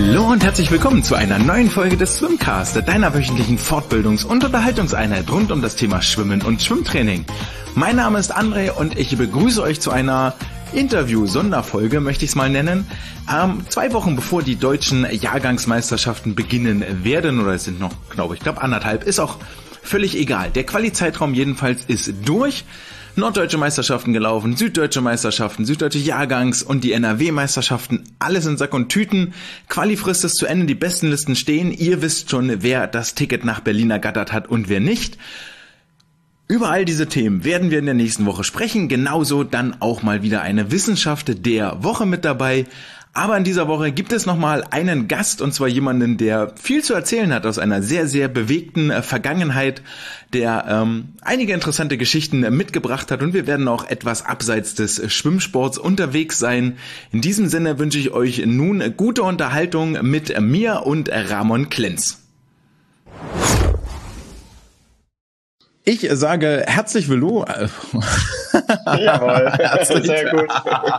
Hallo und herzlich willkommen zu einer neuen Folge des Swimcast, deiner wöchentlichen Fortbildungs- und Unterhaltungseinheit rund um das Thema Schwimmen und Schwimmtraining. Mein Name ist André und ich begrüße euch zu einer Interview-Sonderfolge, möchte ich es mal nennen. 2 Wochen bevor die deutschen Jahrgangsmeisterschaften beginnen werden, oder es sind noch, glaube ich, 1,5, ist auch völlig egal. Der Quali-Zeitraum jedenfalls ist durch. Norddeutsche Meisterschaften gelaufen, süddeutsche Meisterschaften, süddeutsche Jahrgangs- und die NRW-Meisterschaften, alles in Sack und Tüten. Qualifrist ist zu Ende, die besten Listen stehen. Ihr wisst schon, wer das Ticket nach Berlin ergattert hat und wer nicht. Über all diese Themen werden wir in der nächsten Woche sprechen. Genauso dann auch mal wieder eine Wissenschaft der Woche mit dabei. Aber in dieser Woche gibt es nochmal einen Gast, und zwar jemanden, der viel zu erzählen hat aus einer sehr, sehr bewegten Vergangenheit, der einige interessante Geschichten mitgebracht hat, und wir werden auch etwas abseits des Schwimmsports unterwegs sein. In diesem Sinne wünsche ich euch nun gute Unterhaltung mit mir und Ramon Klenz. Ich sage herzlich willkommen. Jawohl, sehr gut.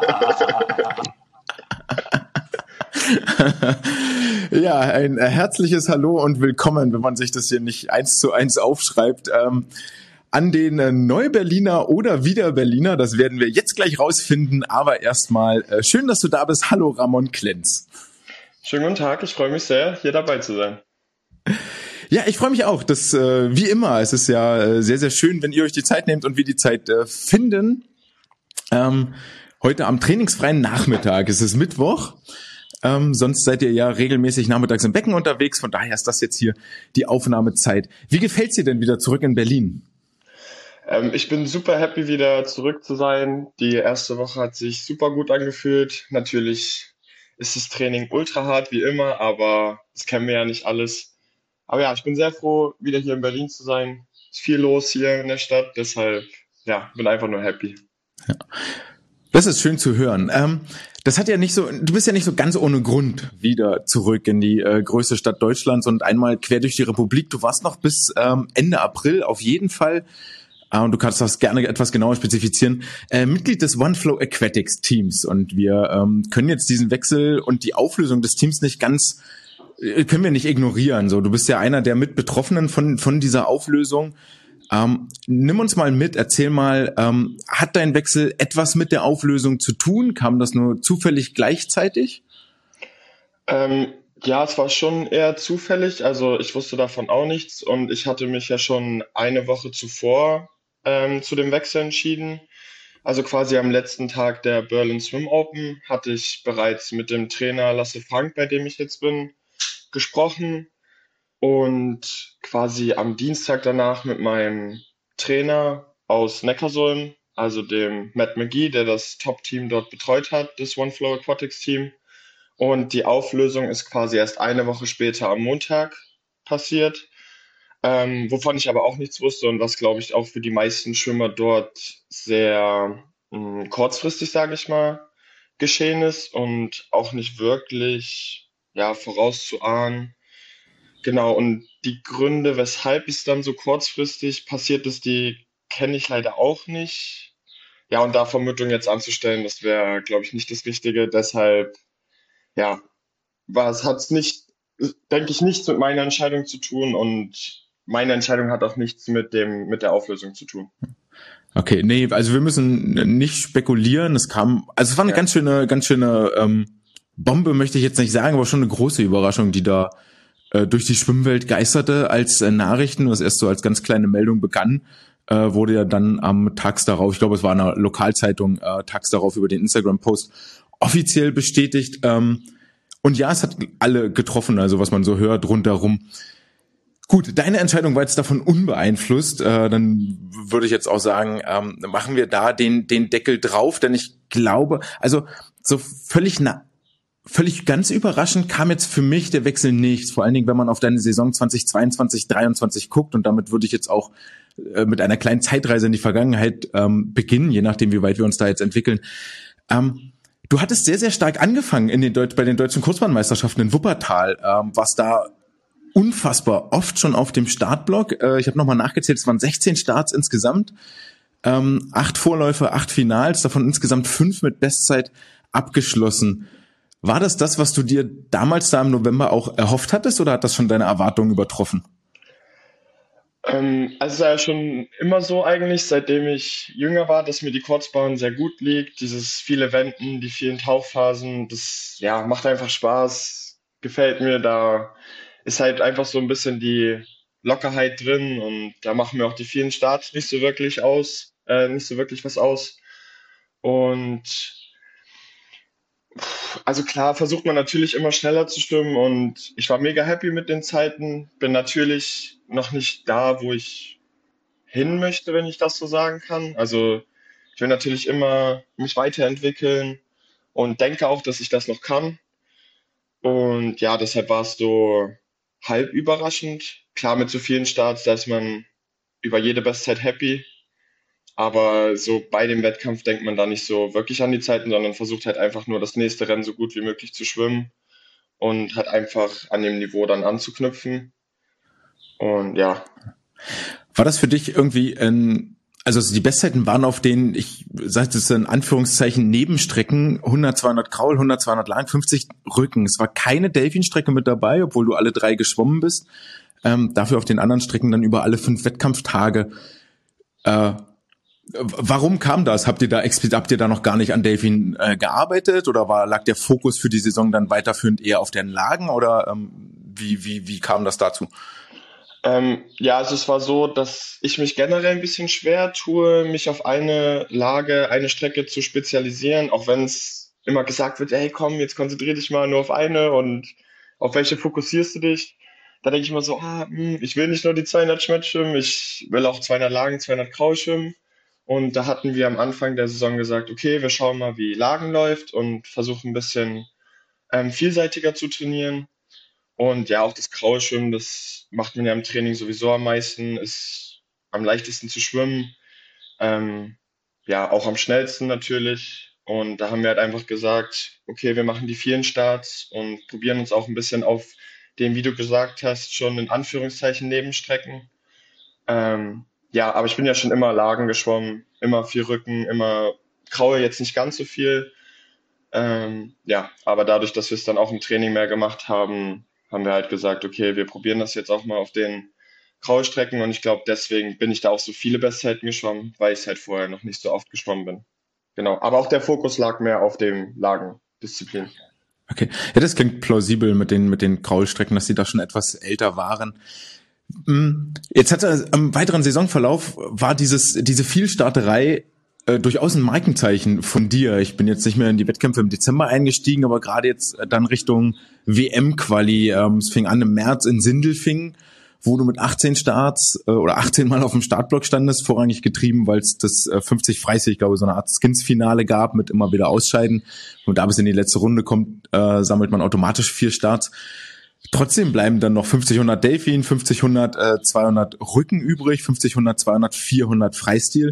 Ja, ein herzliches Hallo und willkommen, wenn man sich das hier nicht 1:1 aufschreibt, an den Neu-Berliner oder Wieder-Berliner. Das werden wir jetzt gleich rausfinden, aber erstmal schön, dass du da bist. Hallo, Ramon Klenz. Schönen guten Tag, ich freue mich sehr, hier dabei zu sein. Ja, ich freue mich auch. Das wie immer, es ist ja sehr, sehr schön, wenn ihr euch die Zeit nehmt und wir die Zeit finden. Heute am trainingsfreien Nachmittag, es ist Mittwoch. Sonst seid ihr ja regelmäßig nachmittags im Becken unterwegs, von daher ist das jetzt hier die Aufnahmezeit. Wie gefällt's dir denn wieder zurück in Berlin? Ich bin super happy, wieder zurück zu sein. Die erste Woche hat sich super gut angefühlt. Natürlich ist das Training ultra hart, wie immer, aber das kennen wir ja nicht alles. Aber ja, ich bin sehr froh, wieder hier in Berlin zu sein. Ist viel los hier in der Stadt, deshalb, ja, bin einfach nur happy. Ja. Das ist schön zu hören. Das hat ja nicht so, du bist ja nicht so ganz ohne Grund wieder zurück in die größte Stadt Deutschlands und einmal quer durch die Republik. Du warst noch bis Ende April auf jeden Fall, und du kannst das gerne etwas genauer spezifizieren, Mitglied des OneFlow Aquatics Teams. Und wir können jetzt diesen Wechsel und die Auflösung des Teams können wir nicht ignorieren. So, du bist ja einer der Mitbetroffenen von dieser Auflösung. Nimm uns mal mit, erzähl mal, hat dein Wechsel etwas mit der Auflösung zu tun? Kam das nur zufällig gleichzeitig? Ja, es war schon eher zufällig, also ich wusste davon auch nichts und ich hatte mich ja schon eine Woche zuvor zu dem Wechsel entschieden. Also quasi am letzten Tag der Berlin Swim Open hatte ich bereits mit dem Trainer Lasse Frank, bei dem ich jetzt bin, gesprochen. Und quasi am Dienstag danach mit meinem Trainer aus Neckarsulm, also dem Matt McGee, der das Top-Team dort betreut hat, das OneFlow Aquatics Team. Und die Auflösung ist quasi erst eine Woche später am Montag passiert, wovon ich aber auch nichts wusste und was, glaube ich, auch für die meisten Schwimmer dort sehr kurzfristig, sage ich mal, geschehen ist und auch nicht wirklich ja, vorauszuahnen. Genau, und die Gründe, weshalb es dann so kurzfristig passiert ist, die kenne ich leider auch nicht. Ja, und da Vermutungen jetzt anzustellen, das wäre, glaube ich, nicht das Richtige. Deshalb, ja, hat es nicht, denke ich, nichts mit meiner Entscheidung zu tun und meine Entscheidung hat auch nichts mit der Auflösung zu tun. Okay, nee, also wir müssen nicht spekulieren. Es war eine ganz schöne Bombe, möchte ich jetzt nicht sagen, aber schon eine große Überraschung, die da durch die Schwimmwelt geisterte als Nachrichten, was erst so als ganz kleine Meldung begann, wurde ja dann am Tags darauf, ich glaube es war in einer Lokalzeitung, tags darauf über den Instagram-Post offiziell bestätigt. Und ja, es hat alle getroffen, also was man so hört rundherum. Gut, deine Entscheidung war jetzt davon unbeeinflusst. Dann würde ich jetzt auch sagen, machen wir da den Deckel drauf, denn ich glaube, also so völlig ganz überraschend kam jetzt für mich der Wechsel nicht. Vor allen Dingen, wenn man auf deine Saison 2022, 23 guckt, und damit würde ich jetzt auch mit einer kleinen Zeitreise in die Vergangenheit beginnen, je nachdem, wie weit wir uns da jetzt entwickeln. Du hattest sehr, sehr stark angefangen bei den deutschen Kurzbahnmeisterschaften in Wuppertal, was da unfassbar oft schon auf dem Startblock. Ich habe nochmal nachgezählt, es waren 16 Starts insgesamt, 8 Vorläufe, 8 Finals, davon insgesamt 5 mit Bestzeit abgeschlossen. War das, was du dir damals da im November auch erhofft hattest, oder hat das schon deine Erwartungen übertroffen? Also es war ja schon immer so eigentlich, seitdem ich jünger war, dass mir die Kurzbahn sehr gut liegt. Dieses viele Wenden, die vielen Tauchphasen, das ja macht einfach Spaß, gefällt mir. Da ist halt einfach so ein bisschen die Lockerheit drin und da machen mir auch die vielen Starts nicht so wirklich was aus. Und also klar versucht man natürlich immer schneller zu schwimmen und ich war mega happy mit den Zeiten. Bin natürlich noch nicht da, wo ich hin möchte, wenn ich das so sagen kann. Also ich will natürlich immer mich weiterentwickeln und denke auch, dass ich das noch kann. Und ja, deshalb war es so halb überraschend. Klar, mit so vielen Starts, da ist man über jede Bestzeit happy. Aber so bei dem Wettkampf denkt man da nicht so wirklich an die Zeiten, sondern versucht halt einfach nur das nächste Rennen so gut wie möglich zu schwimmen und hat einfach an dem Niveau dann anzuknüpfen. Und ja, War das für dich irgendwie also die Bestzeiten waren auf den, ich sage das in Anführungszeichen, Nebenstrecken, 100, 200 Kraul, 100, 200 lang, 50 Rücken. Es war keine Delfinstrecke mit dabei, obwohl du alle 3 geschwommen bist. Dafür auf den anderen Strecken dann über alle 5 Wettkampftage. Äh, Warum kam das? Habt ihr da noch gar nicht an Delfin gearbeitet, oder lag der Fokus für die Saison dann weiterführend eher auf den Lagen, oder wie kam das dazu? ja, also es war so, dass ich mich generell ein bisschen schwer tue, mich auf eine Lage, eine Strecke zu spezialisieren, auch wenn es immer gesagt wird, hey komm, jetzt konzentrier dich mal nur auf eine und auf welche fokussierst du dich? Da denke ich immer so, ich will nicht nur die 200 Schwett schwimmen, ich will auch 200 Lagen, 200 Kraul schwimmen. Und da hatten wir am Anfang der Saison gesagt, okay, wir schauen mal, wie Lagen läuft und versuchen ein bisschen vielseitiger zu trainieren. Und ja, auch das Kraulschwimmen, das macht man ja im Training sowieso am meisten, ist am leichtesten zu schwimmen, ähm, ja, auch am schnellsten natürlich. Und da haben wir halt einfach gesagt, okay, wir machen die vielen Starts und probieren uns auch ein bisschen auf den, wie du gesagt hast, schon in Anführungszeichen Nebenstrecken. Ja, aber ich bin ja schon immer Lagen geschwommen, immer viel Rücken, immer Kraul jetzt nicht ganz so viel. Ja, aber dadurch, dass wir es dann auch im Training mehr gemacht haben, haben wir halt gesagt, okay, wir probieren das jetzt auch mal auf den Kraulstrecken und ich glaube, deswegen bin ich da auch so viele Bestzeiten geschwommen, weil ich es halt vorher noch nicht so oft geschwommen bin. Genau, aber auch der Fokus lag mehr auf dem Lagendisziplin. Okay, ja, das klingt plausibel mit den Kraulstrecken, dass sie da schon etwas älter waren. Jetzt hatte am weiteren Saisonverlauf war diese Vielstarterei durchaus ein Markenzeichen von dir. Ich bin jetzt nicht mehr in die Wettkämpfe im Dezember eingestiegen, aber gerade jetzt dann Richtung WM-Quali. Es fing an im März in Sindelfingen, wo du mit 18 Starts oder 18 Mal auf dem Startblock standest, vorrangig getrieben, weil es das 50 Freistil, ich glaube, so eine Art Skins-Finale gab mit immer wieder Ausscheiden. Und da bis in die letzte Runde kommt, sammelt man automatisch 4 Starts. Trotzdem bleiben dann noch 50, 100 Delfin, 50, 100, 200 Rücken übrig, 50, 100, 200, 400 Freistil.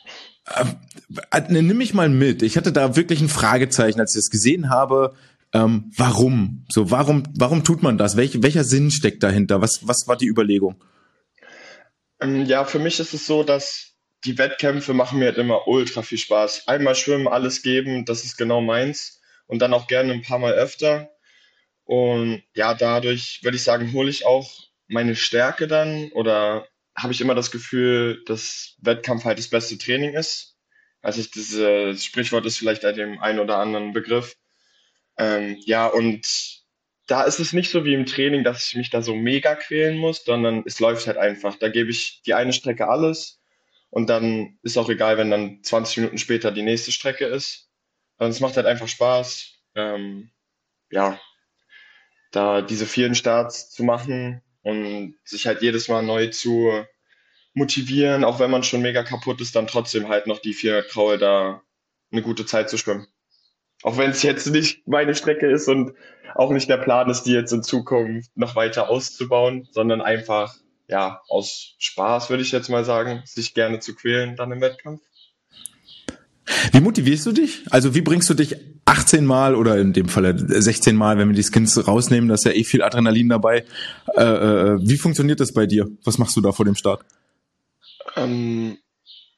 Nimm mich mal mit. Ich hatte da wirklich ein Fragezeichen, als ich das gesehen habe. Warum? Warum tut man das? Welcher Sinn steckt dahinter? Was war die Überlegung? Ja, für mich ist es so, dass die Wettkämpfe machen mir halt immer ultra viel Spaß. Einmal schwimmen, alles geben, das ist genau meins. Und dann auch gerne ein paar Mal öfter. Und ja, dadurch würde ich sagen, hole ich auch meine Stärke dann oder habe ich immer das Gefühl, dass Wettkampf halt das beste Training ist. Also dieses Sprichwort ist vielleicht bei dem einen oder anderen Begriff. Ja, und da ist es nicht so wie im Training, dass ich mich da so mega quälen muss, sondern es läuft halt einfach. Da gebe ich die eine Strecke alles und dann ist auch egal, wenn dann 20 Minuten später die nächste Strecke ist. Und es macht halt einfach Spaß. Ja, da diese vielen Starts zu machen und sich halt jedes Mal neu zu motivieren, auch wenn man schon mega kaputt ist, dann trotzdem halt noch die 400 Kraul da eine gute Zeit zu schwimmen. Auch wenn es jetzt nicht meine Strecke ist und auch nicht der Plan ist, die jetzt in Zukunft noch weiter auszubauen, sondern einfach, ja, aus Spaß, würde ich jetzt mal sagen, sich gerne zu quälen dann im Wettkampf. Wie motivierst du dich? Also wie bringst du dich 18 Mal oder in dem Falle 16 Mal, wenn wir die Skins rausnehmen, da ist ja eh viel Adrenalin dabei. Wie funktioniert das bei dir? Was machst du da vor dem Start? Ähm,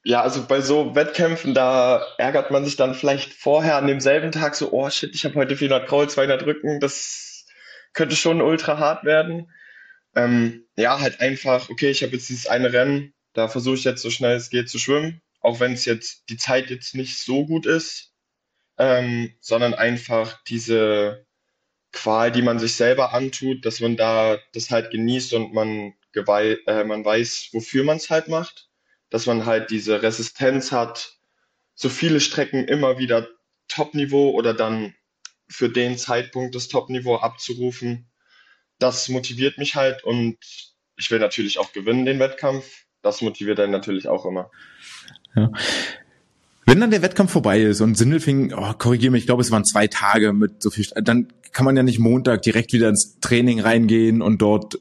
Ja, also bei so Wettkämpfen, da ärgert man sich dann vielleicht vorher an demselben Tag so, oh shit, ich habe heute 400 Kraul, 200 Rücken, das könnte schon ultra hart werden. Ja, halt einfach, okay, ich habe jetzt dieses eine Rennen, da versuche ich jetzt so schnell es geht zu schwimmen, auch wenn es jetzt die Zeit jetzt nicht so gut ist, sondern einfach diese Qual, die man sich selber antut, dass man da das halt genießt und man weiß, wofür man es halt macht, dass man halt diese Resistenz hat, so viele Strecken immer wieder Top-Niveau oder dann für den Zeitpunkt das Top-Niveau abzurufen. Das motiviert mich halt und ich will natürlich auch gewinnen, den Wettkampf. Das motiviert einen natürlich auch immer. Ja. Wenn dann der Wettkampf vorbei ist und Sindelfingen, korrigiere mich, ich glaube, es waren 2 Tage mit so viel, dann kann man ja nicht Montag direkt wieder ins Training reingehen und dort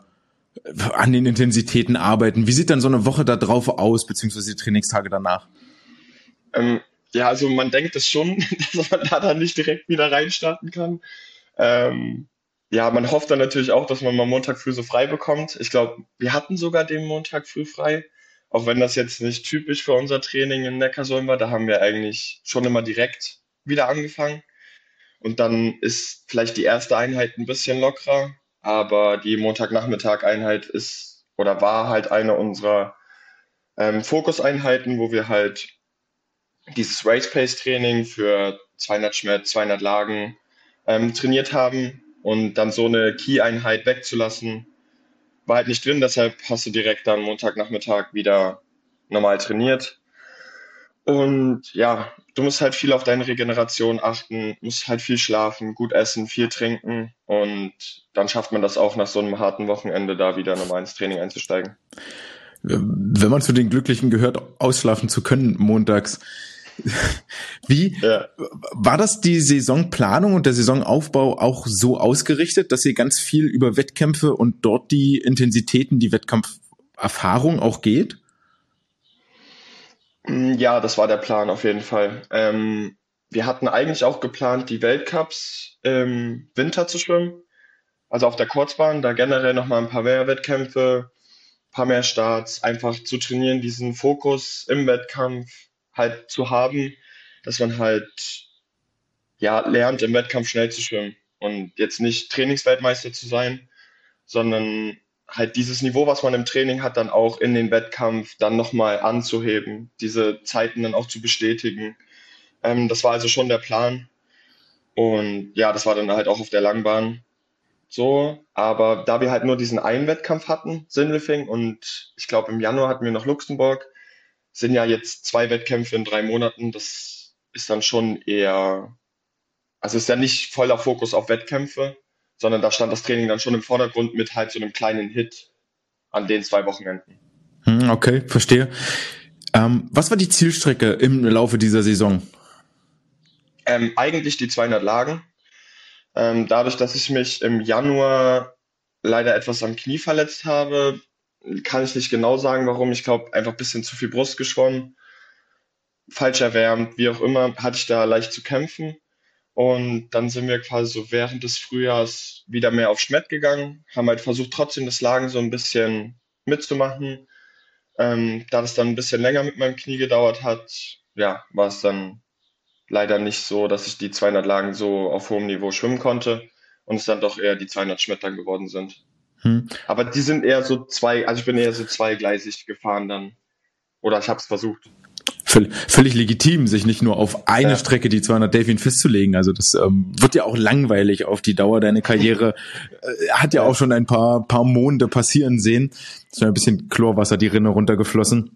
an den Intensitäten arbeiten. Wie sieht dann so eine Woche da drauf aus, beziehungsweise die Trainingstage danach? Ähm, ja, also man denkt es schon, dass man da dann nicht direkt wieder reinstarten kann. Ähm, ja, man hofft dann natürlich auch, dass man mal Montag früh so frei bekommt. Ich glaube, wir hatten sogar den Montag früh frei, auch wenn das jetzt nicht typisch für unser Training in Neckarsulm war. Da haben wir eigentlich schon immer direkt wieder angefangen. Und dann ist vielleicht die erste Einheit ein bisschen lockerer, aber die Montagnachmittag-Einheit ist oder war halt eine unserer Fokuseinheiten, wo wir halt dieses Race Pace Training für 200 Schmerz, 200 Lagen trainiert haben und dann so eine Key-Einheit wegzulassen, war halt nicht drin, deshalb hast du direkt dann Montagnachmittag wieder normal trainiert. Und ja, du musst halt viel auf deine Regeneration achten, musst halt viel schlafen, gut essen, viel trinken und dann schafft man das auch nach so einem harten Wochenende da wieder normal ins Training einzusteigen. Wenn man zu den Glücklichen gehört, ausschlafen zu können montags. Wie Ja. war das die Saisonplanung und der Saisonaufbau auch so ausgerichtet, dass ihr ganz viel über Wettkämpfe und dort die Intensitäten, die Wettkampferfahrung auch geht? Ja, das war der Plan auf jeden Fall. Wir hatten eigentlich auch geplant, die Weltcups im Winter zu schwimmen, also auf der Kurzbahn, da generell nochmal ein paar mehr Wettkämpfe, paar mehr Starts, einfach zu trainieren, diesen Fokus im Wettkampf halt zu haben, dass man halt ja lernt, im Wettkampf schnell zu schwimmen und jetzt nicht Trainingsweltmeister zu sein, sondern halt dieses Niveau, was man im Training hat, dann auch in den Wettkampf dann nochmal anzuheben, diese Zeiten dann auch zu bestätigen. Das war also schon der Plan. Und ja, das war dann halt auch auf der Langbahn so. Aber da wir halt nur diesen einen Wettkampf hatten, Sindelfingen, und ich glaube im Januar hatten wir noch Luxemburg, sind ja jetzt 2 Wettkämpfe in 3 Monaten. Das ist dann schon eher, also ist ja nicht voller Fokus auf Wettkämpfe, sondern da stand das Training dann schon im Vordergrund mit halt so einem kleinen Hit an den 2 Wochenenden. Okay, verstehe. Was war die Zielstrecke im Laufe dieser Saison? Eigentlich die 200 Lagen. Dadurch, dass ich mich im Januar leider etwas am Knie verletzt habe, kann ich nicht genau sagen, warum. Ich glaube, einfach ein bisschen zu viel Brust geschwommen, falsch erwärmt, wie auch immer, hatte ich da leicht zu kämpfen. Und dann sind wir quasi so während des Frühjahrs wieder mehr auf Schmett gegangen, haben halt versucht, trotzdem das Lagen so ein bisschen mitzumachen. Da das dann ein bisschen länger mit meinem Knie gedauert hat, ja, war es dann leider nicht so, dass ich die 200 Lagen so auf hohem Niveau schwimmen konnte und es dann doch eher die 200 Schmettern geworden sind. Hm. Aber die sind eher so also ich bin eher so zweigleisig gefahren dann. Oder ich habe es versucht. Völlig legitim, sich nicht nur auf eine Ja. Strecke die 200 Delfin festzulegen. Also das wird ja auch langweilig auf die Dauer. Deine Karriere hat ja Ja. auch schon ein paar Monde passieren sehen. Ist ja ein bisschen Chlorwasser die Rinne runtergeflossen.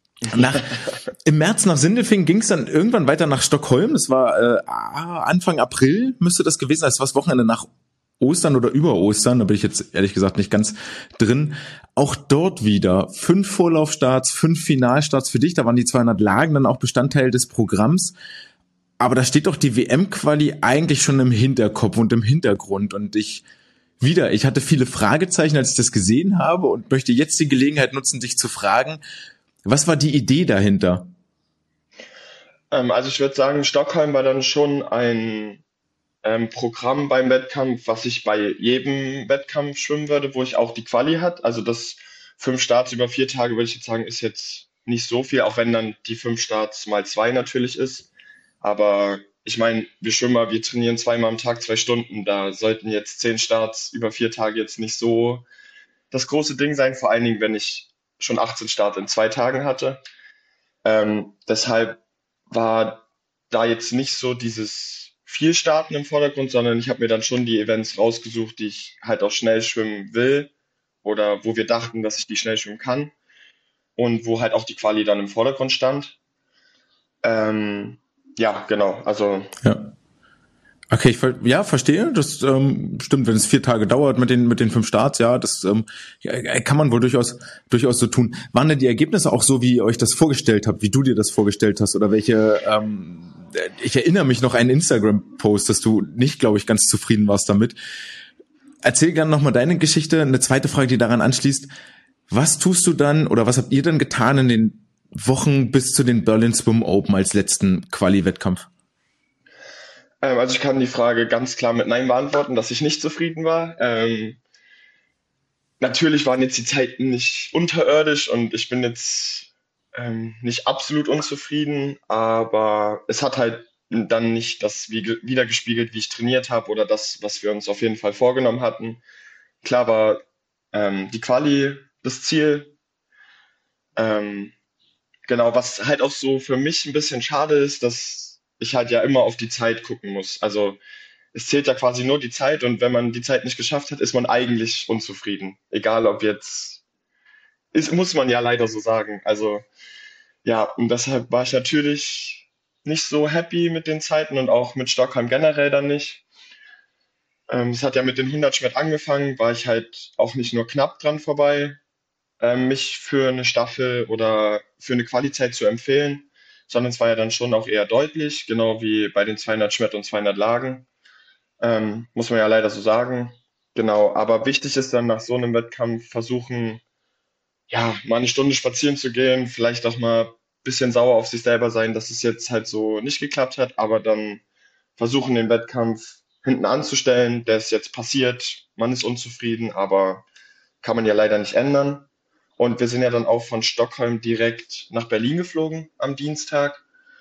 Im März nach Sindelfingen ging es dann irgendwann weiter nach Stockholm. Das war Anfang April, müsste das gewesen sein. Das war das Wochenende nach Ostern oder über Ostern. Da bin ich jetzt ehrlich gesagt nicht ganz drin. Auch dort wieder 5 Vorlaufstarts, 5 Finalstarts für dich. Da waren die 200 Lagen dann auch Bestandteil des Programms. Aber da steht doch die WM-Quali eigentlich schon im Hinterkopf und im Hintergrund. Und ich hatte viele Fragezeichen, als ich das gesehen habe und möchte jetzt die Gelegenheit nutzen, dich zu fragen, was war die Idee dahinter? Also ich würde sagen, Stockholm war dann schon ein Programm beim Wettkampf, was ich bei jedem Wettkampf schwimmen würde, wo ich auch die Quali hat. Also das 5 Starts über 4 Tage, würde ich jetzt sagen, ist jetzt nicht so viel, auch wenn dann die 5 Starts mal 2 natürlich ist. Aber ich meine, wir trainieren zweimal am Tag 2 Stunden. Da sollten jetzt 10 Starts über 4 Tage jetzt nicht so das große Ding sein, vor allen Dingen, wenn ich schon 18 Start in 2 Tagen hatte. Deshalb war da jetzt nicht so dieses viel Starten im Vordergrund, sondern ich habe mir dann schon die Events rausgesucht, die ich halt auch schnell schwimmen will oder wo wir dachten, dass ich die schnell schwimmen kann und wo halt auch die Quali dann im Vordergrund stand. Ähm, ja, genau. Also Ja. Okay, ja, verstehe. Das stimmt, wenn es 4 Tage dauert mit den 5 Starts, ja, das ja, kann man wohl durchaus so tun. Waren denn die Ergebnisse auch so, wie ihr euch das vorgestellt habt, wie du dir das vorgestellt hast, oder welche? Ich erinnere mich noch an einen Instagram-Post, dass du nicht, glaube ich, ganz zufrieden warst damit. Erzähl gerne nochmal deine Geschichte. Eine zweite Frage, die daran anschließt: Was tust du dann oder was habt ihr dann getan in den Wochen bis zu den Berlin Swim Open als letzten Quali-Wettkampf? Also ich kann die Frage ganz klar mit Nein beantworten, dass ich nicht zufrieden war. Natürlich waren jetzt die Zeiten nicht unterirdisch und ich bin jetzt nicht absolut unzufrieden, aber es hat halt dann nicht das wiedergespiegelt, wie ich trainiert habe oder das, was wir uns auf jeden Fall vorgenommen hatten. Klar war die Quali das Ziel. Ähm, genau, was halt auch so für mich ein bisschen schade ist, dass ich halt ja immer auf die Zeit gucken muss. Also es zählt ja quasi nur die Zeit und wenn man die Zeit nicht geschafft hat, ist man eigentlich unzufrieden. Egal ob jetzt, muss man ja leider so sagen. Also ja, und deshalb war ich natürlich nicht so happy mit den Zeiten und auch mit Stockholm generell dann nicht. Es hat ja mit den 100 Schwert angefangen, war ich halt auch nicht nur knapp dran vorbei, mich für eine Staffel oder für eine Qualizeit zu empfehlen, sondern es war ja dann schon auch eher deutlich, genau wie bei den 200 Schwert und 200 Lagen. Muss man ja leider so sagen. Genau, aber wichtig ist dann nach so einem Wettkampf versuchen, ja, mal eine Stunde spazieren zu gehen, vielleicht auch mal ein bisschen sauer auf sich selber sein, dass es jetzt halt so nicht geklappt hat, aber dann versuchen, den Wettkampf hinten anzustellen. Der ist jetzt passiert, man ist unzufrieden, aber kann man ja leider nicht ändern. Und wir sind ja dann auch von Stockholm direkt nach Berlin geflogen am Dienstag.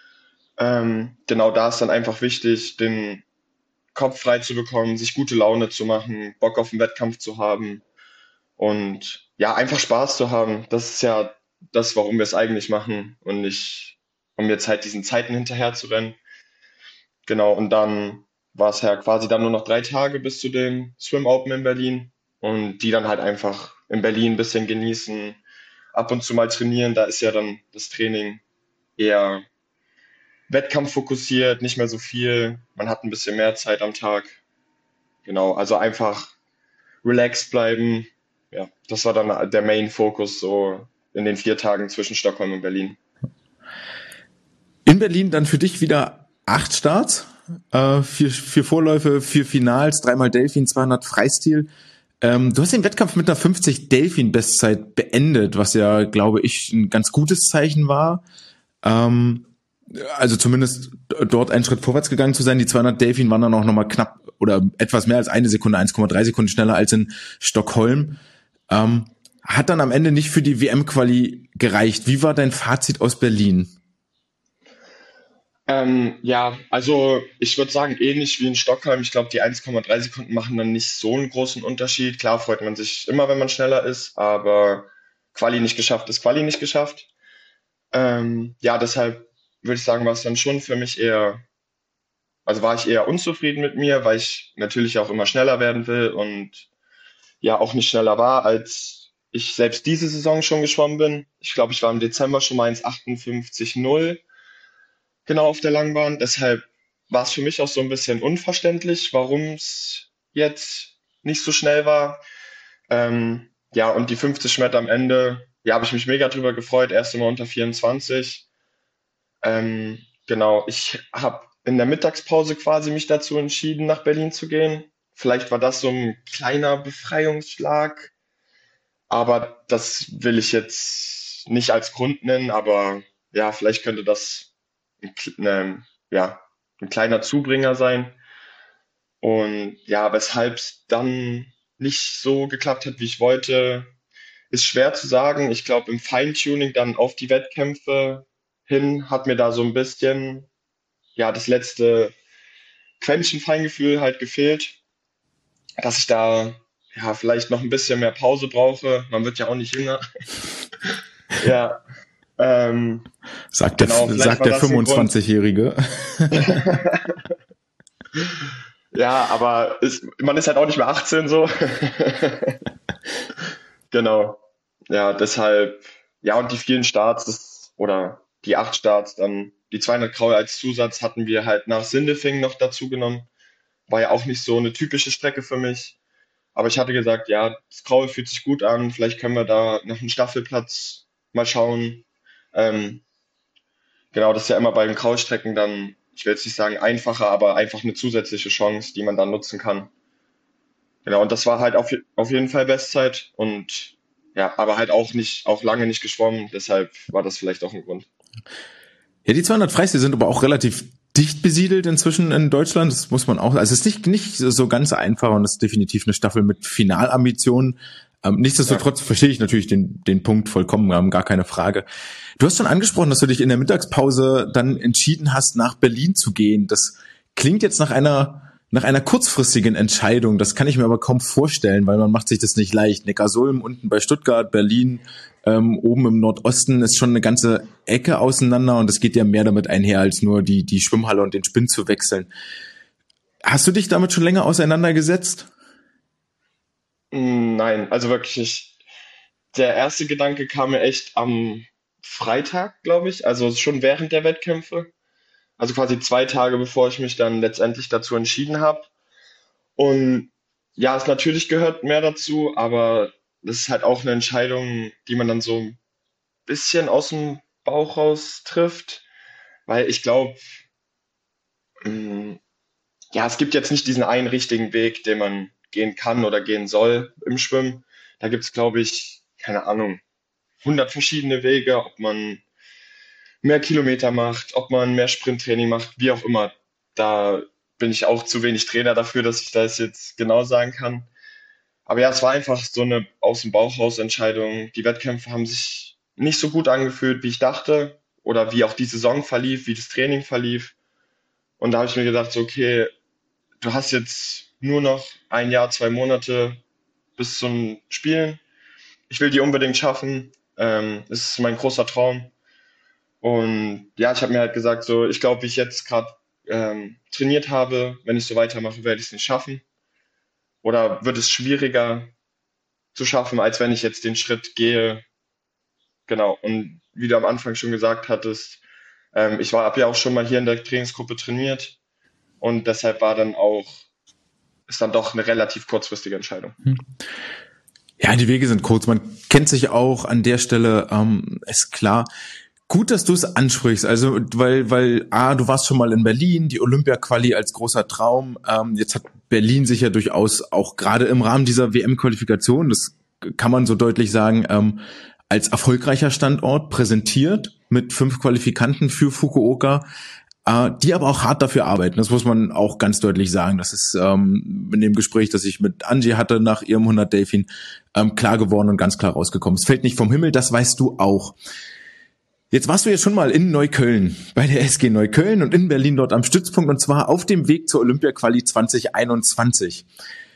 Genau da ist dann einfach wichtig, den Kopf frei zu bekommen, sich gute Laune zu machen, Bock auf den Wettkampf zu haben und ja, einfach Spaß zu haben. Das ist ja das, warum wir es eigentlich machen und nicht, um jetzt halt diesen Zeiten hinterher zu rennen. Genau, und dann war es ja quasi dann nur noch 3 Tage bis zu dem Swim Open in Berlin und die dann halt einfach in Berlin ein bisschen genießen, ab und zu mal trainieren. Da ist ja dann das Training eher wettkampffokussiert, nicht mehr so viel. Man hat ein bisschen mehr Zeit am Tag. Genau, also einfach relaxed bleiben. Ja, das war dann der Main-Fokus so in den 4 Tagen zwischen Stockholm und Berlin. In Berlin dann für dich wieder 8 Starts, 4 Vorläufe, 4 Finals, 3-mal Delfin, 200 Freistil. Du hast den Wettkampf mit einer 50 Delfin-Bestzeit beendet, was ja, glaube ich, ein ganz gutes Zeichen war. Also zumindest dort einen Schritt vorwärts gegangen zu sein. Die 200 Delfin waren dann auch nochmal knapp oder etwas mehr als eine Sekunde, 1,3 Sekunden schneller als in Stockholm. Hat dann am Ende nicht für die WM-Quali gereicht. Wie war dein Fazit aus Berlin? Ja, also ich würde sagen, ähnlich wie in Stockholm. Ich glaube, die 1,3 Sekunden machen dann nicht so einen großen Unterschied. Klar freut man sich immer, wenn man schneller ist, aber Quali nicht geschafft ist Quali nicht geschafft. Ja, deshalb würde ich sagen, war es dann schon für mich eher, also war ich eher unzufrieden mit mir, weil ich natürlich auch immer schneller werden will und ja auch nicht schneller war, als ich selbst diese Saison schon geschwommen bin. Ich glaube, ich war im Dezember schon mal 1,58,0 genau auf der Langbahn. Deshalb war es für mich auch so ein bisschen unverständlich, warum es jetzt nicht so schnell war. Ja, und die 50 Meter am Ende, ja, habe ich mich mega drüber gefreut. Erste Mal unter 24. Genau, ich habe in der Mittagspause quasi mich dazu entschieden, nach Berlin zu gehen. Vielleicht war das so ein kleiner Befreiungsschlag, aber das will ich jetzt nicht als Grund nennen, aber ja, vielleicht könnte das ja, ein kleiner Zubringer sein. Und ja, weshalb es dann nicht so geklappt hat, wie ich wollte, ist schwer zu sagen. Ich glaube, im Feintuning dann auf die Wettkämpfe hin hat mir da so ein bisschen, ja, das letzte Quäntchen Feingefühl halt gefehlt, dass ich da ja vielleicht noch ein bisschen mehr Pause brauche. Man wird ja auch nicht jünger. Ja, ähm, genau, vielleicht Sagt war der das ein Grund. 25-Jährige. Ja, aber man ist halt auch nicht mehr 18 so. Genau. Ja, deshalb, ja, und die vielen Starts, oder die 8 Starts, dann die 200 Kraul als Zusatz hatten wir halt nach Sindelfingen noch dazu genommen. War ja auch nicht so eine typische Strecke für mich. Aber ich hatte gesagt, ja, das Kraul fühlt sich gut an, vielleicht können wir da nach einem Staffelplatz mal schauen. Ähm, genau, das ist ja immer bei den Kraulstrecken dann, ich will jetzt nicht sagen einfacher, aber einfach eine zusätzliche Chance, die man dann nutzen kann. Genau, und das war halt auf jeden Fall Bestzeit und ja, aber halt auch lange nicht geschwommen, deshalb war das vielleicht auch ein Grund. Ja, die 200 Freistil sind aber auch relativ dicht besiedelt inzwischen in Deutschland. Das muss man auch, also es ist nicht so ganz einfach und es ist definitiv eine Staffel mit Finalambitionen. Ja. Nichtsdestotrotz verstehe ich natürlich den Punkt vollkommen, gar keine Frage. Du hast schon angesprochen, dass du dich in der Mittagspause dann entschieden hast, nach Berlin zu gehen. Das klingt jetzt nach einer kurzfristigen Entscheidung. Das kann ich mir aber kaum vorstellen, weil man macht sich das nicht leicht. Neckarsulm unten bei Stuttgart, Berlin, oben im Nordosten ist schon eine ganze Ecke auseinander und es geht ja mehr damit einher, als nur die Schwimmhalle und den Spind zu wechseln. Hast du dich damit schon länger auseinandergesetzt? Nein, also wirklich nicht. Der erste Gedanke kam mir echt am Freitag, glaube ich, also schon während der Wettkämpfe. Also quasi 2 Tage, bevor ich mich dann letztendlich dazu entschieden habe. Und ja, es natürlich gehört mehr dazu, aber das ist halt auch eine Entscheidung, die man dann so ein bisschen aus dem Bauch raus trifft, weil ich glaube, ja, es gibt jetzt nicht diesen einen richtigen Weg, den man gehen kann oder gehen soll im Schwimmen. Da gibt es, glaube ich, keine Ahnung, 100 verschiedene Wege, ob man mehr Kilometer macht, ob man mehr Sprinttraining macht, wie auch immer. Da bin ich auch zu wenig Trainer dafür, dass ich das jetzt genau sagen kann. Aber ja, es war einfach so eine aus dem Bauch raus Entscheidung. Die Wettkämpfe haben sich nicht so gut angefühlt, wie ich dachte, oder wie auch die Saison verlief, wie das Training verlief. Und da habe ich mir gedacht, so, okay, du hast jetzt nur noch ein Jahr, 2 Monate bis zum Spielen. Ich will die unbedingt schaffen. Es ist mein großer Traum. Und ja, ich habe mir halt gesagt, so, ich glaube, wie ich jetzt gerade trainiert habe, wenn ich so weitermache, werde ich es nicht schaffen. Oder wird es schwieriger zu schaffen, als wenn ich jetzt den Schritt gehe. Genau. Und wie du am Anfang schon gesagt hattest, ich habe ja auch schon mal hier in der Trainingsgruppe trainiert und deshalb ist dann doch eine relativ kurzfristige Entscheidung. Ja, die Wege sind kurz. Man kennt sich auch an der Stelle, ist klar. Gut, dass du es ansprichst. Also, weil du warst schon mal in Berlin, die Olympia-Quali als großer Traum. Jetzt hat Berlin sich ja durchaus auch gerade im Rahmen dieser WM-Qualifikation, das kann man so deutlich sagen, als erfolgreicher Standort präsentiert mit 5 Qualifikanten für Fukuoka, die aber auch hart dafür arbeiten. Das muss man auch ganz deutlich sagen. Das ist in dem Gespräch, das ich mit Angie hatte nach ihrem 100 Delfin, klar geworden und ganz klar rausgekommen. Es fällt nicht vom Himmel, das weißt du auch. Jetzt warst du ja schon mal in Neukölln, bei der SG Neukölln und in Berlin dort am Stützpunkt und zwar auf dem Weg zur Olympia-Quali 2021.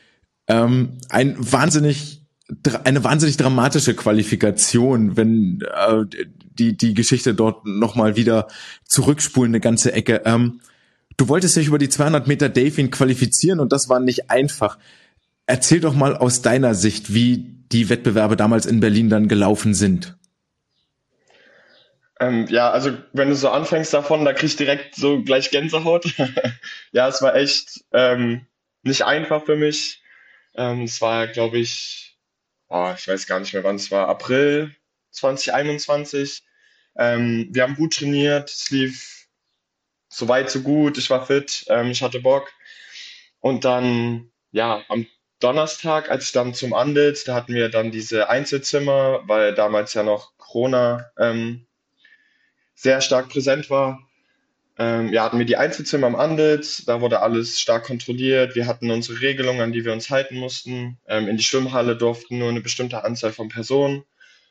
Eine wahnsinnig dramatische Qualifikation, wenn die Geschichte dort nochmal wieder zurückspulen, eine ganze Ecke. Du wolltest dich über die 200 Meter Delfin qualifizieren und das war nicht einfach. Erzähl doch mal aus deiner Sicht, wie die Wettbewerbe damals in Berlin dann gelaufen sind. Ja, also wenn du so anfängst davon, da krieg ich direkt so gleich Gänsehaut. Ja, es war echt nicht einfach für mich. Es war, glaube ich, ich weiß gar nicht mehr, wann es war, April 2021. Wir haben gut trainiert, es lief so weit, so gut, ich war fit, ich hatte Bock. Und dann, ja, am Donnerstag, als ich dann zum Andels, da hatten wir dann diese Einzelzimmer, weil damals ja noch Corona sehr stark präsent war. Ja, hatten wir die Einzelzimmer am Anditz, da wurde alles stark kontrolliert. Wir hatten unsere Regelungen, an die wir uns halten mussten. In die Schwimmhalle durften nur eine bestimmte Anzahl von Personen.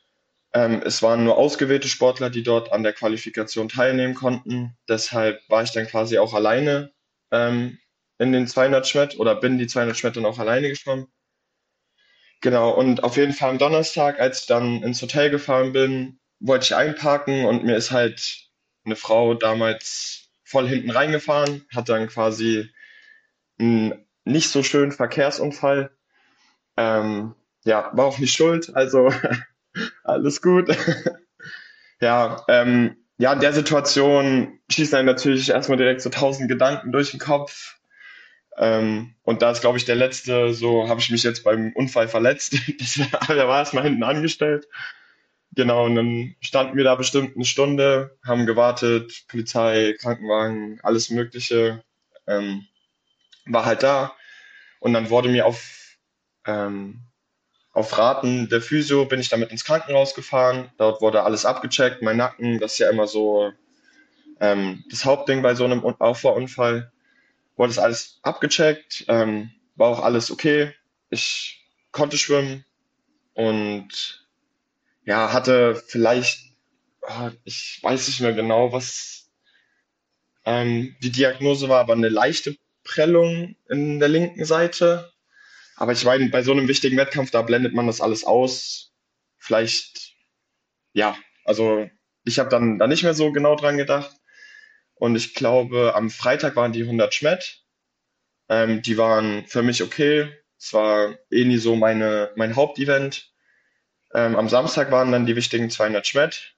Es waren nur ausgewählte Sportler, die dort an der Qualifikation teilnehmen konnten. Deshalb war ich dann quasi auch alleine ähm, in den 200 Schwett oder bin die 200 Schwett dann auch alleine geschwommen. Genau, und auf jeden Fall am Donnerstag, als ich dann ins Hotel gefahren bin, wollte ich einparken und mir ist halt eine Frau damals voll hinten reingefahren, hat dann quasi einen nicht so schönen Verkehrsunfall. Ja, war auch nicht schuld, also alles gut. Ja, ja, in der Situation schießen einem natürlich erstmal direkt so 1000 Gedanken durch den Kopf. Und da ist, glaube ich, der letzte, so habe ich mich jetzt beim Unfall verletzt. Der war erstmal hinten angestellt. Genau, und dann standen wir da bestimmt eine Stunde, haben gewartet, Polizei, Krankenwagen, alles Mögliche, ähm, war halt da. Und dann wurde mir ähm, auf Raten der Physio bin ich damit ins Krankenhaus gefahren. Dort wurde alles abgecheckt, mein Nacken, das ist ja immer so das Hauptding bei so einem Auffahrunfall. Wurde das alles abgecheckt, war auch alles okay. Ich konnte schwimmen und ja, hatte vielleicht, ich weiß nicht mehr genau, was die Diagnose war, aber eine leichte Prellung in der linken Seite. Aber ich meine, bei so einem wichtigen Wettkampf, da blendet man das alles aus. Vielleicht, ja, also ich habe dann da nicht mehr so genau dran gedacht. Und ich glaube, am Freitag waren die 100 Schmett. Die waren für mich okay. Es war eh nie so mein Hauptevent. Am Samstag waren dann die wichtigen 200 Schmett.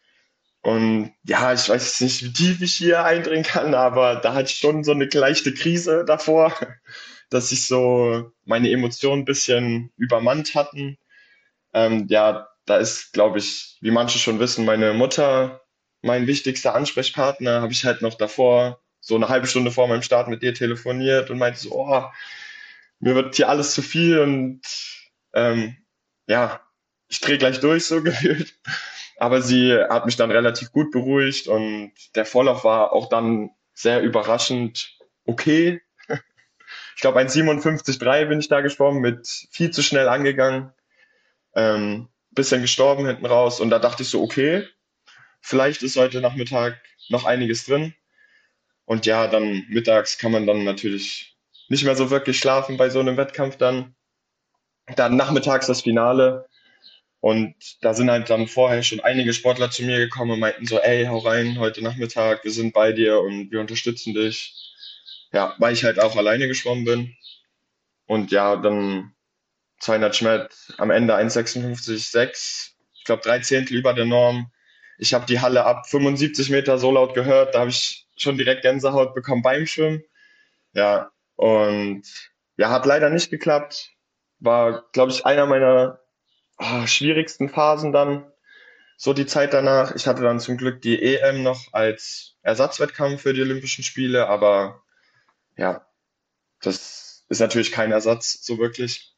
Und ja, ich weiß jetzt nicht, wie tief ich hier eindringen kann, aber da hatte ich schon so eine leichte Krise davor, dass sich so meine Emotionen ein bisschen übermannt hatten. Ja, da ist, glaube ich, wie manche schon wissen, meine Mutter mein wichtigster Ansprechpartner. Habe ich halt noch davor, so eine halbe Stunde vor meinem Start mit ihr telefoniert und meinte so, oh, mir wird hier alles zu viel und ähm, ja, ich drehe gleich durch, so gefühlt. Aber sie hat mich dann relativ gut beruhigt und der Vorlauf war auch dann sehr überraschend okay. Ich glaube, 1,57,3 bin ich da geschwommen, mit viel zu schnell angegangen, bisschen gestorben hinten raus und da dachte ich so, okay, vielleicht ist heute Nachmittag noch einiges drin. Und ja, dann mittags kann man dann natürlich nicht mehr so wirklich schlafen bei so einem Wettkampf dann. Dann nachmittags das Finale. Und da sind halt dann vorher schon einige Sportler zu mir gekommen und meinten so, ey, hau rein heute Nachmittag, wir sind bei dir und wir unterstützen dich. Ja, weil ich halt auch alleine geschwommen bin. Und ja, dann 200 Schmett, am Ende 1,56,6, ich glaube 3 Zehntel über der Norm. Ich habe die Halle ab 75 Meter so laut gehört, da habe ich schon direkt Gänsehaut bekommen beim Schwimmen. Ja, und ja, hat leider nicht geklappt. War, glaube ich, einer meiner schwierigsten Phasen dann, so die Zeit danach. Ich hatte dann zum Glück die EM noch als Ersatzwettkampf für die Olympischen Spiele, aber ja, das ist natürlich kein Ersatz so wirklich.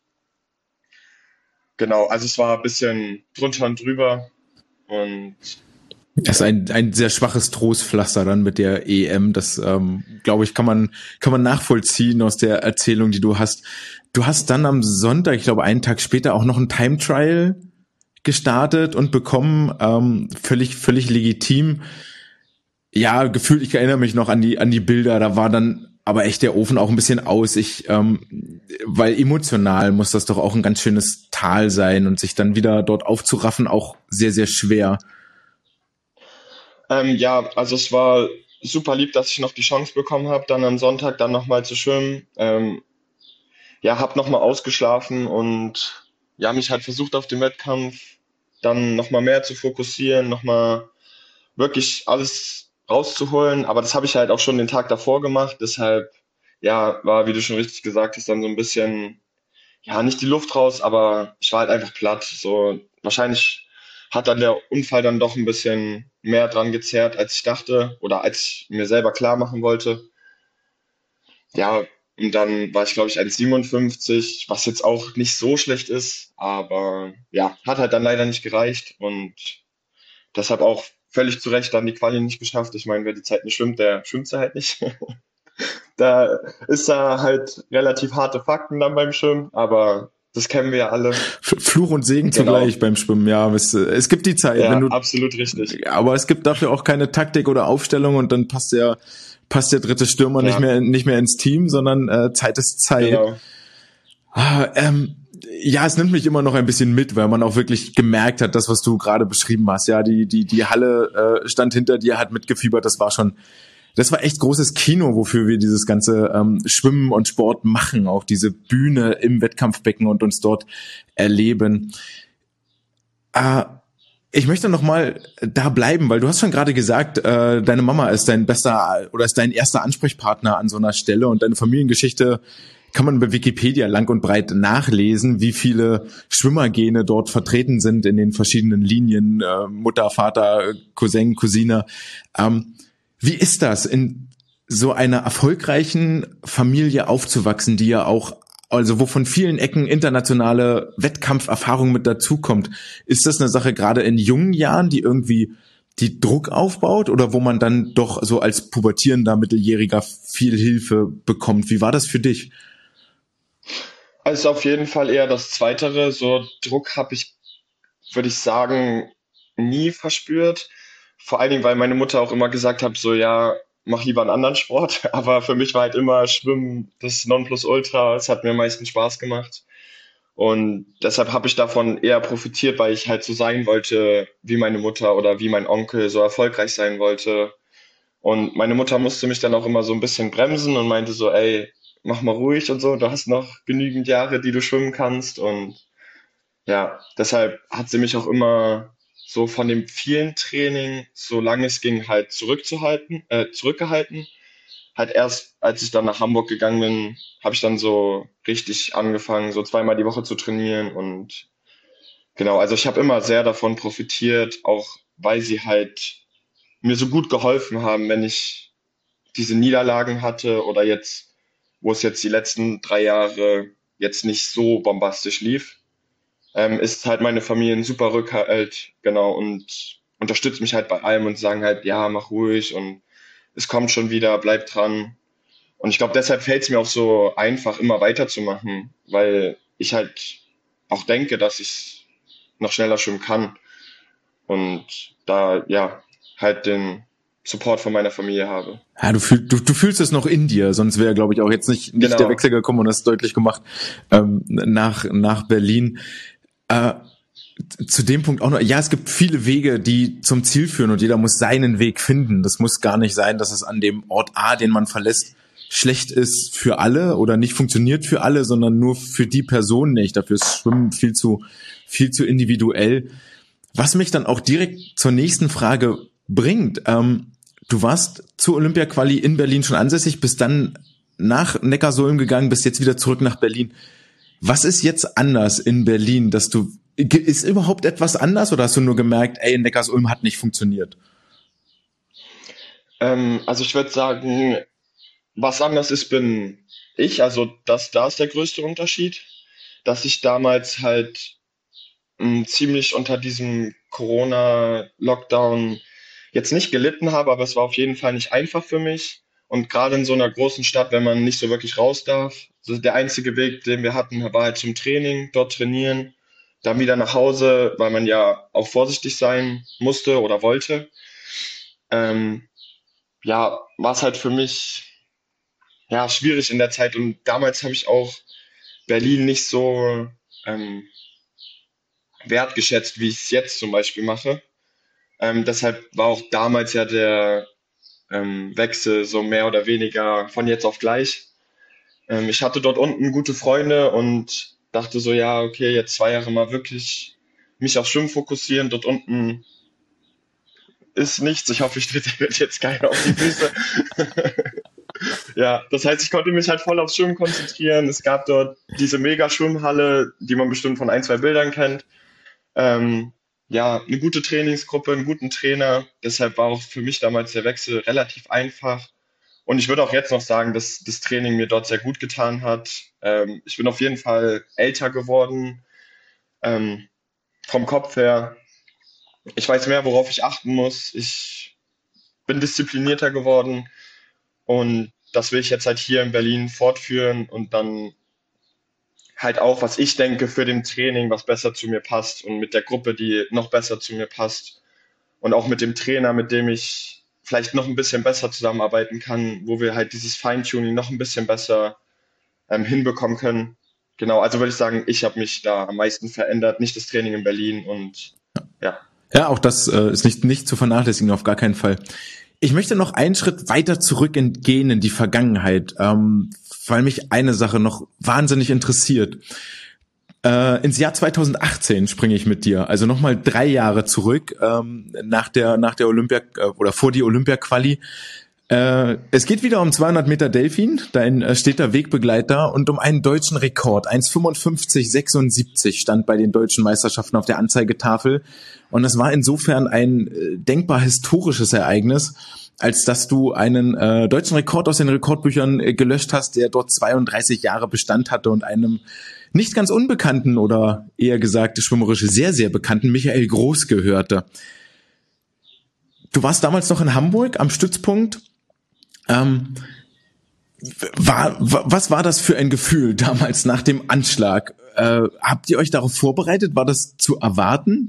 Genau, also es war ein bisschen drunter und drüber und Das ist ein sehr schwaches Trostpflaster dann mit der EM. Das, glaube ich, kann man nachvollziehen aus der Erzählung, die du hast. Du hast dann am Sonntag, ich glaube, einen Tag später auch noch ein Time Trial gestartet und bekommen, völlig legitim. Ja, gefühlt, ich erinnere mich noch an die Bilder, da war dann aber echt der Ofen auch ein bisschen aus. Weil emotional muss das doch auch ein ganz schönes Tal sein und sich dann wieder dort aufzuraffen auch sehr, sehr schwer. ja, also es war super lieb, dass ich noch die Chance bekommen habe, dann am Sonntag dann nochmal zu schwimmen. Ja, habe nochmal ausgeschlafen und ja, mich halt versucht auf den Wettkampf dann nochmal mehr zu fokussieren, nochmal wirklich alles rauszuholen. Aber das habe ich halt auch schon den Tag davor gemacht. Deshalb, ja, war, wie du schon richtig gesagt hast, dann so ein bisschen, ja, nicht die Luft raus, aber ich war halt einfach platt. So, wahrscheinlich hat dann der Unfall dann doch ein bisschen mehr dran gezerrt, als ich dachte oder als ich mir selber klar machen wollte. Ja, und dann war ich, glaube ich, 1,57, was jetzt auch nicht so schlecht ist, aber ja, hat halt dann leider nicht gereicht und deshalb auch völlig zu Recht dann die Quali nicht geschafft. Ich meine, wer die Zeit nicht schwimmt, der schwimmt sie halt nicht. Da ist da halt relativ harte Fakten dann beim Schwimmen, aber das kennen wir ja alle. Fluch und Segen Genau. zugleich beim Schwimmen, ja. Es gibt die Zeit, Ja, wenn du, absolut richtig. aber es gibt dafür auch keine Taktik oder Aufstellung und dann passt der dritte Stürmer Ja. nicht mehr ins Team, sondern Zeit ist Zeit. Genau. Ja, es nimmt mich immer noch ein bisschen mit, weil man auch wirklich gemerkt hat, das, was du gerade beschrieben hast, ja, die Halle stand hinter dir, hat mitgefiebert, das war echt großes Kino, wofür wir dieses ganze Schwimmen und Sport machen, auch diese Bühne im Wettkampfbecken und uns dort erleben. Ich möchte noch mal da bleiben, weil du hast schon gerade gesagt, deine Mama ist dein bester oder ist dein erster Ansprechpartner an so einer Stelle und deine Familiengeschichte kann man bei Wikipedia lang und breit nachlesen, wie viele Schwimmergene dort vertreten sind in den verschiedenen Linien, Mutter, Vater, Cousin, Cousine. Wie ist das, in so einer erfolgreichen Familie aufzuwachsen, die ja auch, also wo von vielen Ecken internationale Wettkampferfahrung mit dazukommt? Ist das eine Sache gerade in jungen Jahren, die irgendwie die Druck aufbaut oder wo man dann doch so als pubertierender Mitteljähriger viel Hilfe bekommt? Wie war das für dich? Also auf jeden Fall eher das Zweitere. So Druck habe ich, würde ich sagen, nie verspürt. Vor allen Dingen, weil meine Mutter auch immer gesagt hat, so ja, mach lieber einen anderen Sport. Aber für mich war halt immer Schwimmen das Nonplusultra. Es hat mir am meisten Spaß gemacht. Und deshalb habe ich davon eher profitiert, weil ich halt so sein wollte wie meine Mutter oder wie mein Onkel, so erfolgreich sein wollte. Und meine Mutter musste mich dann auch immer so ein bisschen bremsen und meinte so, ey, mach mal ruhig und so, du hast noch genügend Jahre, die du schwimmen kannst. Und ja, deshalb hat sie mich auch immer so von dem vielen Training, solange es ging, halt zurückgehalten. Halt erst, als ich dann nach Hamburg gegangen bin, habe ich dann so richtig angefangen, so zweimal die Woche zu trainieren. Und genau, also ich habe immer sehr davon profitiert, auch weil sie halt mir so gut geholfen haben, wenn ich diese Niederlagen hatte oder jetzt, wo es jetzt die letzten 3 Jahre jetzt nicht so bombastisch lief, ist halt meine Familie ein super Rückhalt, genau, und unterstützt mich halt bei allem und sagen halt, ja, mach ruhig und es kommt schon wieder, bleib dran. Und ich glaube, deshalb fällt es mir auch so einfach, immer weiterzumachen, weil ich halt auch denke, dass ich noch schneller schwimmen kann und da, ja, halt den Support von meiner Familie habe. Ja, du fühlst es noch in dir, sonst wäre, glaube ich, auch jetzt nicht der Genau. Wechsel gekommen und das deutlich gemacht nach Berlin. Äh, zu dem Punkt auch noch, ja, es gibt viele Wege, die zum Ziel führen und jeder muss seinen Weg finden. Das muss gar nicht sein, dass es an dem Ort A, den man verlässt, schlecht ist für alle oder nicht funktioniert für alle, sondern nur für die Person nicht. Dafür ist Schwimmen viel zu individuell. Was mich dann auch direkt zur nächsten Frage bringt. Du warst zur Olympia-Quali in Berlin schon ansässig, bist dann nach Neckarsulm gegangen, bist jetzt wieder zurück nach Berlin. Was ist jetzt anders in Berlin, ist überhaupt etwas anders oder hast du nur gemerkt, ey, in Neckarsulm hat nicht funktioniert? Also ich würde sagen, was anders ist, bin ich. Also da ist der größte Unterschied, dass ich damals halt ziemlich unter diesem Corona-Lockdown jetzt nicht gelitten habe, aber es war auf jeden Fall nicht einfach für mich. Und gerade in so einer großen Stadt, wenn man nicht so wirklich raus darf, so der einzige Weg, den wir hatten, war halt zum Training, dort trainieren, dann wieder nach Hause, weil man ja auch vorsichtig sein musste oder wollte. Ähm, ja, war es halt für mich ja schwierig in der Zeit und damals habe ich auch Berlin nicht so ähm, wertgeschätzt, wie ich es jetzt zum Beispiel mache. Deshalb war auch damals ja der Wechsel so mehr oder weniger von jetzt auf gleich. Ich hatte dort unten gute Freunde und dachte so, ja, okay, jetzt 2 Jahre mal wirklich mich auf Schwimmen fokussieren. Dort unten ist nichts. Ich hoffe, ich trete jetzt keiner auf die Füße. Ja, das heißt, ich konnte mich halt voll aufs Schwimmen konzentrieren. Es gab dort diese Mega-Schwimmhalle, die man bestimmt von ein, zwei Bildern kennt. Ja, eine gute Trainingsgruppe, einen guten Trainer. Deshalb war auch für mich damals der Wechsel relativ einfach. Und ich würde auch jetzt noch sagen, dass das Training mir dort sehr gut getan hat. Ich bin auf jeden Fall älter geworden, ähm, vom Kopf her. Ich weiß mehr, worauf ich achten muss. Ich bin disziplinierter geworden und das will ich jetzt halt hier in Berlin fortführen und dann halt auch, was ich denke, für den Training, was besser zu mir passt und mit der Gruppe, die noch besser zu mir passt und auch mit dem Trainer, mit dem ich vielleicht noch ein bisschen besser zusammenarbeiten kann, wo wir halt dieses Feintuning noch ein bisschen besser hinbekommen können. Genau, also würde ich sagen, ich habe mich da am meisten verändert, nicht das Training in Berlin und ja. Ja, auch das ist nicht zu vernachlässigen, auf gar keinen Fall. Ich möchte noch einen Schritt weiter zurückgehen in die Vergangenheit, weil mich eine Sache noch wahnsinnig interessiert. Ins Jahr 2018 springe ich mit dir, also nochmal 3 Jahre zurück, nach der Olympia oder vor die Olympia-Quali. Es geht wieder um 200 Meter Delfin, dein steter Wegbegleiter, und um einen deutschen Rekord. 1,55,76 stand bei den deutschen Meisterschaften auf der Anzeigetafel. Und das war insofern ein denkbar historisches Ereignis, als dass du einen deutschen Rekord aus den Rekordbüchern gelöscht hast, der dort 32 Jahre Bestand hatte und einem nicht ganz unbekannten oder eher gesagt schwimmerisch sehr, sehr bekannten Michael Groß gehörte. Du warst damals noch in Hamburg am Stützpunkt. Was war das für ein Gefühl damals nach dem Anschlag? Habt ihr euch darauf vorbereitet? War das zu erwarten?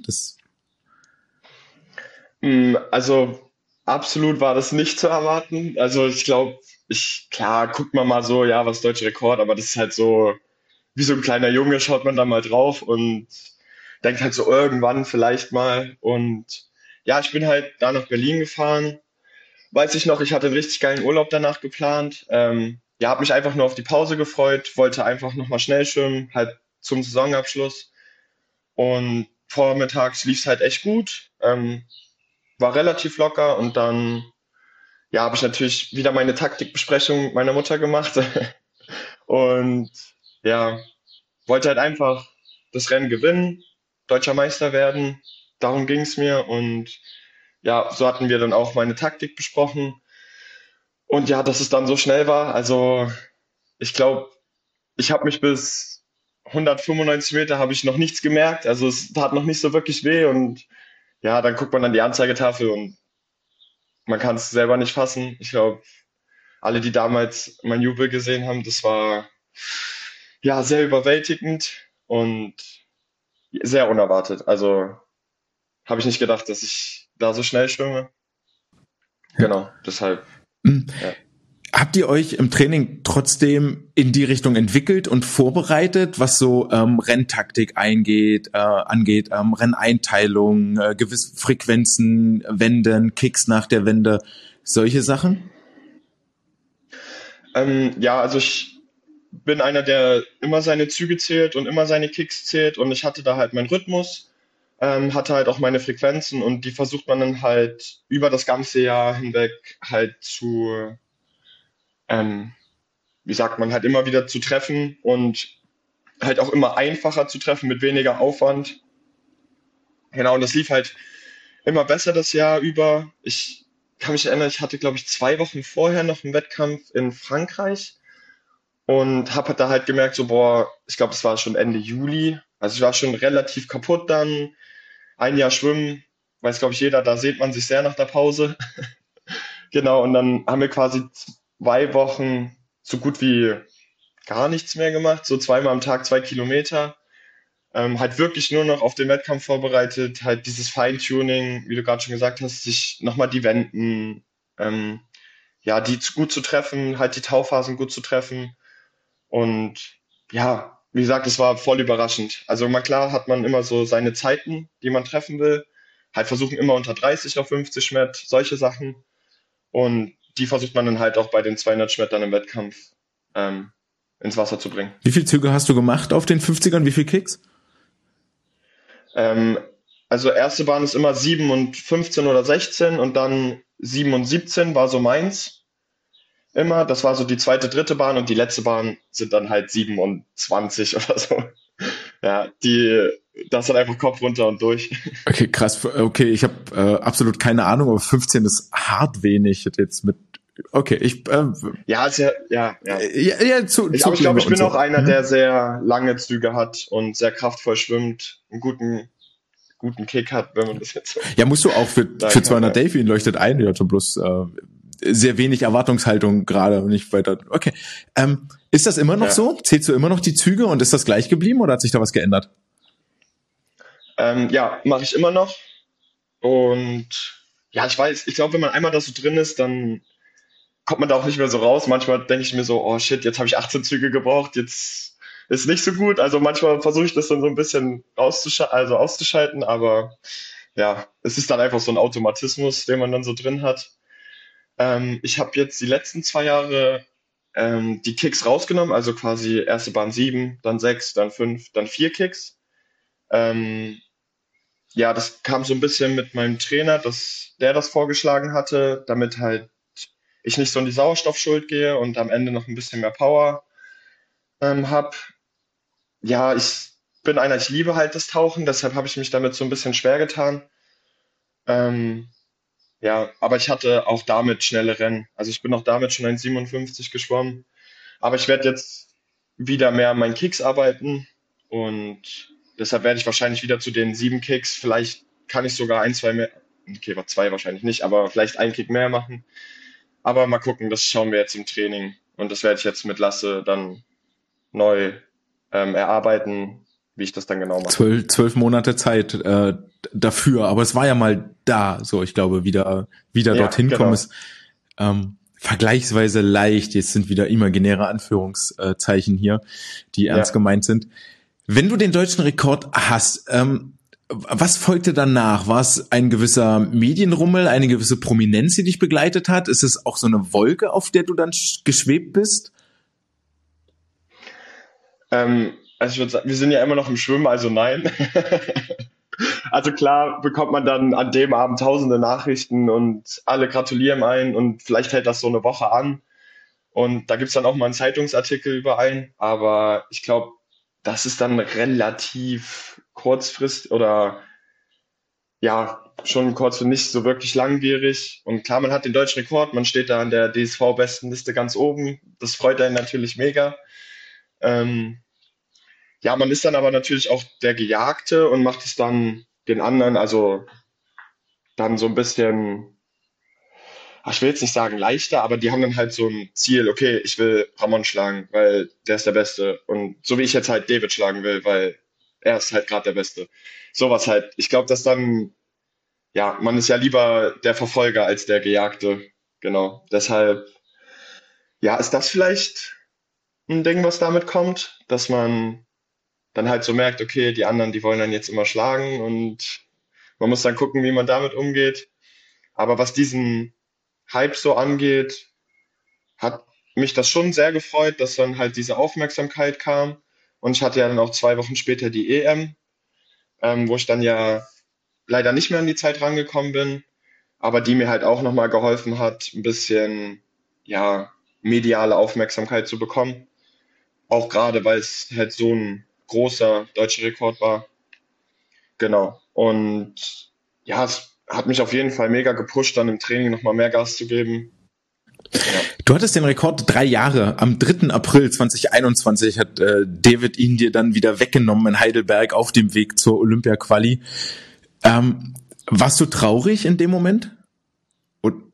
Also absolut war das nicht zu erwarten. Also ich glaube, klar, guckt man mal so, ja, was ist deutscher Rekord, aber das ist halt so, wie so ein kleiner Junge schaut man da mal drauf und denkt halt so irgendwann vielleicht mal. Und ja, ich bin halt da nach Berlin gefahren. Weiß ich noch, ich hatte einen richtig geilen Urlaub danach geplant. Ja, habe mich einfach nur auf die Pause gefreut, wollte einfach nochmal schnell schwimmen, halt zum Saisonabschluss. Und vormittags lief es halt echt gut, war relativ locker und dann, ja, habe ich natürlich wieder meine Taktikbesprechung mit meiner Mutter gemacht und ja, wollte halt einfach das Rennen gewinnen, deutscher Meister werden. Darum ging es mir und ja, so hatten wir dann auch meine Taktik besprochen. Und ja, dass es dann so schnell war, also ich glaube, ich habe mich bis 195 Meter habe ich noch nichts gemerkt. Also es tat noch nicht so wirklich weh und ja, dann guckt man an die Anzeigetafel und man kann es selber nicht fassen. Ich glaube, alle, die damals mein Jubel gesehen haben, das war ja sehr überwältigend und sehr unerwartet. Also habe ich nicht gedacht, dass ich da so schnell schwimme. Genau, deshalb. Ja. Habt ihr euch im Training trotzdem in die Richtung entwickelt und vorbereitet, was so Renntaktik angeht, Renneinteilung, gewisse Frequenzen, Wenden, Kicks nach der Wende, solche Sachen? Ja, also ich bin einer, der immer seine Züge zählt und immer seine Kicks zählt und ich hatte da halt meinen Rhythmus, hatte halt auch meine Frequenzen und die versucht man dann halt über das ganze Jahr hinweg halt ähm, wie sagt man, halt immer wieder zu treffen und halt auch immer einfacher zu treffen mit weniger Aufwand. Genau, und das lief halt immer besser das Jahr über. Ich kann mich erinnern, ich hatte, glaube ich, 2 Wochen vorher noch einen Wettkampf in Frankreich und habe da halt gemerkt, so, boah, ich glaube, es war schon Ende Juli. Also ich war schon relativ kaputt dann. Ein Jahr schwimmen, weiß, glaube ich, jeder, da sehnt man sich sehr nach der Pause. Genau, und dann haben wir quasi 2 Wochen so gut wie gar nichts mehr gemacht, so zweimal am Tag 2 Kilometer. Halt wirklich nur noch auf den Wettkampf vorbereitet, halt dieses Feintuning, wie du gerade schon gesagt hast, sich nochmal die Wenden, ja, die gut zu treffen, halt die Tauphasen gut zu treffen. Und ja, wie gesagt, es war voll überraschend. Also mal klar hat man immer so seine Zeiten, die man treffen will. Halt versuchen immer unter 30 auf 50 Schritt, solche Sachen. Und die versucht man dann halt auch bei den 200 Schritt dann im Wettkampf ins Wasser zu bringen. Wie viele Züge hast du gemacht auf den 50ern? Wie viele Kicks? Also erste Bahn ist immer 7 und 15 oder 16 und dann 7 und 17 war so meins immer. Das war so die zweite, dritte Bahn und die letzte Bahn sind dann halt 7 und 20 oder so. Ja, das hat einfach Kopf runter und durch. Okay, krass. Okay, ich habe absolut keine Ahnung, aber 15 ist hart wenig jetzt mit. Okay, ja, ist ja. ja, Aber ich glaube, ich bin auch einer, der sehr lange Züge hat und sehr kraftvoll schwimmt, einen guten guten Kick hat, wenn man das jetzt so Ja, musst du auch für sagen 200 kann. Delfin leuchtet ein, ja, schon bloß sehr wenig Erwartungshaltung gerade und nicht weiter. Okay. Ist das immer noch Ja. so? Zählst du immer noch die Züge und ist das gleich geblieben oder hat sich da was geändert? Ja, mache ich immer noch. Und ja, ich glaube, wenn man einmal da so drin ist, dann kommt man da auch nicht mehr so raus. Manchmal denke ich mir so, oh shit, jetzt habe ich 18 Züge gebraucht, jetzt ist nicht so gut. Also manchmal versuche ich das dann so ein bisschen auszuschalten, aber ja, es ist dann einfach so ein Automatismus, den man dann so drin hat. Ich habe jetzt die letzten 2 Jahre die Kicks rausgenommen, also quasi erste Bahn 7, dann 6, dann 5, dann 4 Kicks. Ähm, ja, das kam so ein bisschen mit meinem Trainer, dass der das vorgeschlagen hatte, damit halt ich nicht so in die Sauerstoffschuld gehe und am Ende noch ein bisschen mehr Power habe. Ja, ich liebe halt das Tauchen, deshalb habe ich mich damit so ein bisschen schwer getan. Ähm, ja, aber ich hatte auch damit schnelle Rennen. Also ich bin auch damit schon 1,57 geschwommen. Aber ich werde jetzt wieder mehr an meinen Kicks arbeiten und deshalb werde ich wahrscheinlich wieder zu den 7 Kicks. Vielleicht kann ich sogar ein, zwei mehr. Okay, war 2 wahrscheinlich nicht, aber vielleicht einen Kick mehr machen. Aber mal gucken, das schauen wir jetzt im Training. Und das werde ich jetzt mit Lasse dann neu erarbeiten, wie ich das dann genau mache. 12 Monate Zeit dafür, aber es war ja mal da, so ich glaube, wieder Ja, dorthin kommen genau. ist vergleichsweise leicht. Jetzt sind wieder imaginäre Anführungszeichen hier, die ernst Ja. gemeint sind. Wenn du den deutschen Rekord hast, was folgte danach? War es ein gewisser Medienrummel, eine gewisse Prominenz, die dich begleitet hat? Ist es auch so eine Wolke, auf der du dann geschwebt bist? Also ich würde sagen, wir sind ja immer noch im Schwimmen, also nein. Also klar bekommt man dann an dem Abend tausende Nachrichten und alle gratulieren ein und vielleicht hält das so eine Woche an. Und da gibt's dann auch mal einen Zeitungsartikel über einen, aber ich glaube, das ist dann relativ kurzfristig oder ja, schon kurz und nicht so wirklich langwierig. Und klar, man hat den deutschen Rekord, man steht da an der DSV-Bestenliste ganz oben. Das freut einen natürlich mega. Ähm, ja, man ist dann aber natürlich auch der Gejagte und macht es dann den anderen, also dann so ein bisschen, ich will jetzt nicht sagen leichter, aber die haben dann halt so ein Ziel, okay, ich will Ramon schlagen, weil der ist der Beste. Und so wie ich jetzt halt David schlagen will, weil er ist halt gerade der Beste. Sowas halt. Ich glaube, dass dann, ja, man ist ja lieber der Verfolger als der Gejagte. Genau. Deshalb, ja, ist das vielleicht ein Ding, was damit kommt, dass man dann halt so merkt, okay, die anderen, die wollen dann jetzt immer schlagen und man muss dann gucken, wie man damit umgeht. Aber was diesen Hype so angeht, hat mich das schon sehr gefreut, dass dann halt diese Aufmerksamkeit kam. Und ich hatte ja dann auch 2 Wochen später die EM, wo ich dann ja leider nicht mehr an die Zeit rangekommen bin, aber die mir halt auch nochmal geholfen hat, ein bisschen, ja, mediale Aufmerksamkeit zu bekommen. Auch gerade, weil es halt so ein großer deutscher Rekord war. Genau. Und ja, es hat mich auf jeden Fall mega gepusht, dann im Training nochmal mehr Gas zu geben. Ja. Du hattest den Rekord 3 Jahre. Am 3. April 2021 hat David ihn dir dann wieder weggenommen in Heidelberg auf dem Weg zur Olympia-Quali. Warst du traurig in dem Moment? Und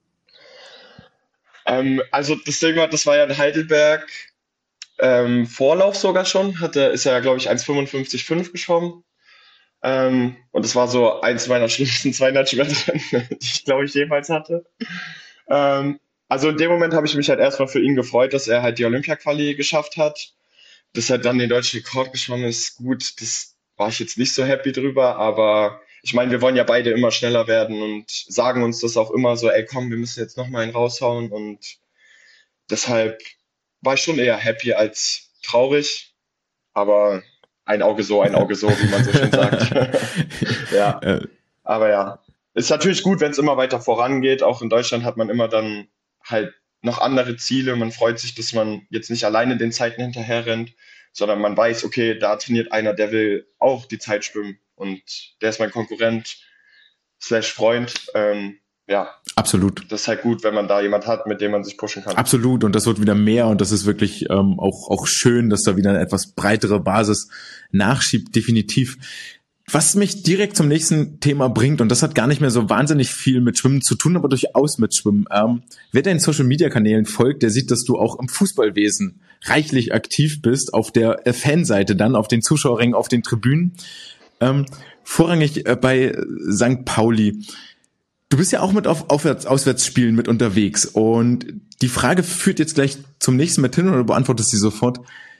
Also das Ding war, das war ja in Heidelberg Vorlauf sogar schon. Ist er, glaube ich, 1,55,5 geschwommen. Und das war so eins meiner schlimmsten 200 Schwimmen, die ich, glaube ich, jemals hatte. Also in dem Moment habe ich mich halt erstmal für ihn gefreut, dass er halt die Olympia-Quali geschafft hat. Dass er dann den deutschen Rekord geschwommen ist, gut, das war ich jetzt nicht so happy drüber, aber ich meine, wir wollen ja beide immer schneller werden und sagen uns das auch immer so, ey komm, wir müssen jetzt noch mal einen raushauen und deshalb war ich schon eher happy als traurig, aber ein Auge so, wie man so schön sagt. Ja, äh, aber ja, ist natürlich gut, wenn es immer weiter vorangeht. Auch in Deutschland hat man immer dann halt noch andere Ziele. Man freut sich, dass man jetzt nicht alleine den Zeiten hinterher rennt, sondern man weiß, okay, da trainiert einer, der will auch die Zeit schwimmen und der ist mein Konkurrent slash Freund. Ja, absolut. das ist halt gut, wenn man da jemand hat, mit dem man sich pushen kann. Absolut, und das wird wieder mehr und das ist wirklich auch schön, dass da wieder eine etwas breitere Basis nachschiebt, definitiv. Was mich direkt zum nächsten Thema bringt, und das hat gar nicht mehr so wahnsinnig viel mit Schwimmen zu tun, aber durchaus mit Schwimmen. Wer deinen Social-Media-Kanälen folgt, der sieht, dass du auch im Fußballwesen reichlich aktiv bist, auf der Fanseite dann, auf den Zuschauerrängen, auf den Tribünen, vorrangig bei St. Pauli. Du bist ja auch mit auf Auswärtsspielen mit unterwegs, und die Frage führt jetzt gleich zum nächsten mit hin, oder du beantwortest sie sofort.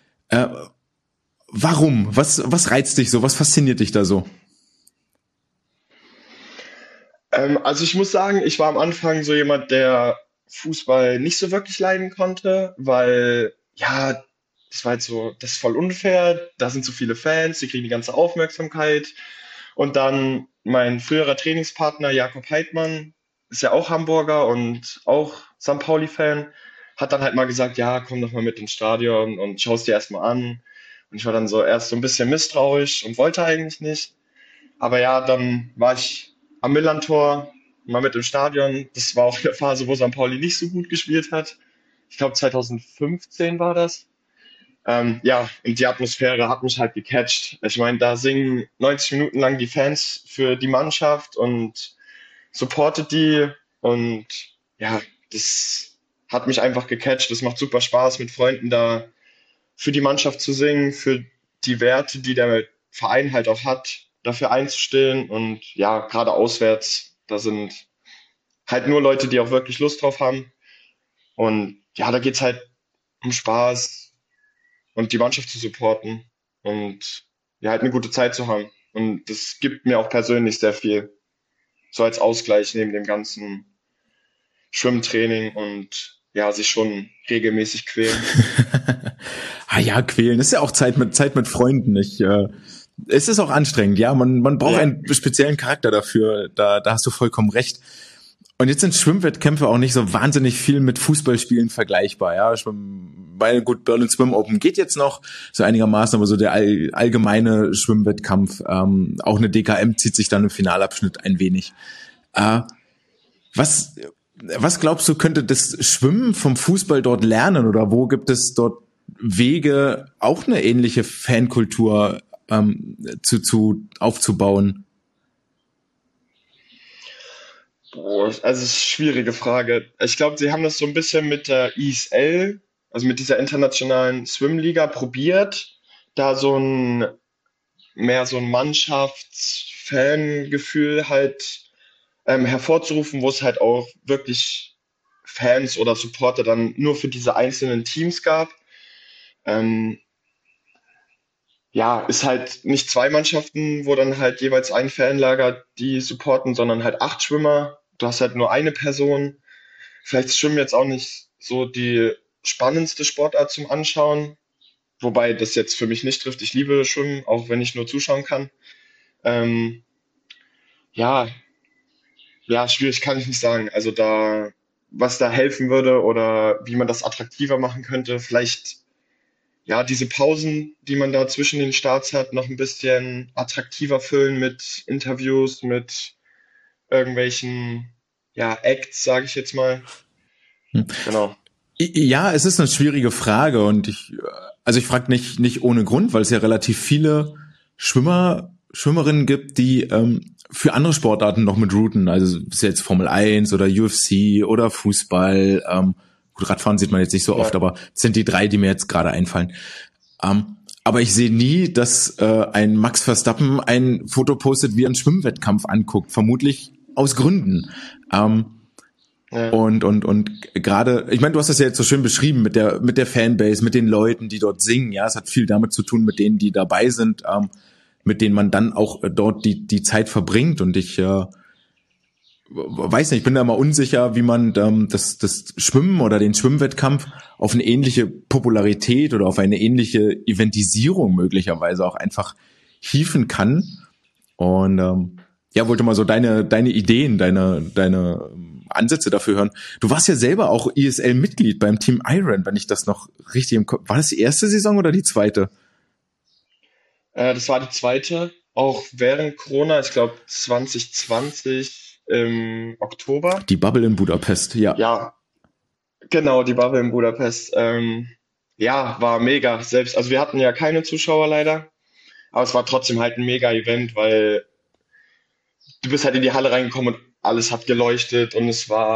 Warum? Was reizt dich so? Was fasziniert dich da so? Also ich muss sagen, ich war am Anfang so jemand, der Fußball nicht so wirklich leiden konnte, weil ja, das war halt so, das ist voll unfair, da sind so viele Fans, die kriegen die ganze Aufmerksamkeit. Und dann mein früherer Trainingspartner Jakob Heidmann, ist ja auch Hamburger und auch St. Pauli-Fan, hat dann halt mal gesagt, ja, komm doch mal mit ins Stadion und schau es dir erstmal an. Und ich war dann so erst so ein bisschen misstrauisch und wollte eigentlich nicht. Aber ja, dann war ich am Millerntor mal mit im Stadion. Das war auch eine Phase, wo St. Pauli nicht so gut gespielt hat. Ich glaube 2015 war das. Ja, und die Atmosphäre hat mich halt gecatcht. Ich meine, da singen 90 Minuten lang die Fans für die Mannschaft und supportet die. Und ja, das hat mich einfach gecatcht. Das macht super Spaß, mit Freunden da für die Mannschaft zu singen, für die Werte, die der Verein halt auch hat, dafür einzustehen. Und ja, gerade auswärts, da sind halt nur Leute, die auch wirklich Lust drauf haben. Und ja, da geht's halt um Spaß und die Mannschaft zu supporten und ja, halt eine gute Zeit zu haben. Und das gibt mir auch persönlich sehr viel, so als Ausgleich neben dem ganzen Schwimmtraining und ja, sich schon regelmäßig quälen. Ah ja, quälen. Ist ja auch Zeit mit Freunden. Es ist auch anstrengend, ja. Man braucht Ja, einen speziellen Charakter dafür. Da hast du vollkommen recht. Und jetzt sind Schwimmwettkämpfe auch nicht so wahnsinnig viel mit Fußballspielen vergleichbar, ja. Weil gut, Berlin Swim Open geht jetzt noch so einigermaßen, aber so der allgemeine Schwimmwettkampf, auch eine DKM zieht sich dann im Finalabschnitt ein wenig. Äh, was, was glaubst du, könnte das Schwimmen vom Fußball dort lernen, oder wo gibt es dort Wege, auch eine ähnliche Fankultur aufzubauen? boah, also es ist eine schwierige Frage. Ich glaube, sie haben das so ein bisschen mit der ISL, also mit dieser internationalen Swimliga probiert, da so ein Mannschafts-Fangefühl halt hervorzurufen, wo es halt auch wirklich Fans oder Supporter dann nur für diese einzelnen Teams gab. Ähm, ja, ist halt nicht zwei Mannschaften, wo dann halt jeweils ein Fanlager die supporten, sondern halt acht Schwimmer. Du hast halt nur eine Person. Vielleicht ist Schwimmen jetzt auch nicht so die spannendste Sportart zum Anschauen, wobei das jetzt für mich nicht trifft. Ich liebe Schwimmen, auch wenn ich nur zuschauen kann. Ähm, ja, ja, schwierig kann ich nicht sagen. Also da, was da helfen würde oder wie man das attraktiver machen könnte, vielleicht ja, diese Pausen, die man da zwischen den Starts hat, noch ein bisschen attraktiver füllen mit Interviews, mit irgendwelchen, ja, Acts, sage ich jetzt mal. Genau. Ja, es ist eine schwierige Frage, und ich frage nicht ohne Grund, weil es ja relativ viele Schwimmerinnen gibt, die für andere Sportarten noch mit routen. Also ist jetzt Formel 1 oder UFC oder Fußball. Gut, Radfahren sieht man jetzt nicht so oft, Ja. aber das sind die drei, die mir jetzt gerade einfallen. Aber ich sehe nie, dass ein Max Verstappen ein Foto postet, wie er einen Schwimmwettkampf anguckt. Vermutlich aus Gründen. Ja. Und gerade, ich meine, du hast das ja jetzt so schön beschrieben mit der Fanbase, mit den Leuten, die dort singen. Ja, es hat viel damit zu tun, mit denen, die dabei sind, mit denen man dann auch dort die Zeit verbringt. Und ich weiß nicht, ich bin da mal unsicher, wie man das Schwimmen oder den Schwimmwettkampf auf eine ähnliche Popularität oder auf eine ähnliche Eventisierung möglicherweise auch einfach hieven kann. Und ja, wollte mal so deine Ideen, deine Ansätze dafür hören. Du warst ja selber auch ISL-Mitglied beim Team Iron, wenn ich das noch richtig im Kopf. War das die erste Saison oder die zweite? Das war die zweite, auch während Corona, ich glaube 2020 im Oktober. Die Bubble in Budapest, ja. Ja, genau, die Bubble in Budapest. Ja, war mega. Selbst, also wir hatten ja keine Zuschauer leider. Aber es war trotzdem halt ein Mega-Event, weil du bist halt in die Halle reingekommen und alles hat geleuchtet und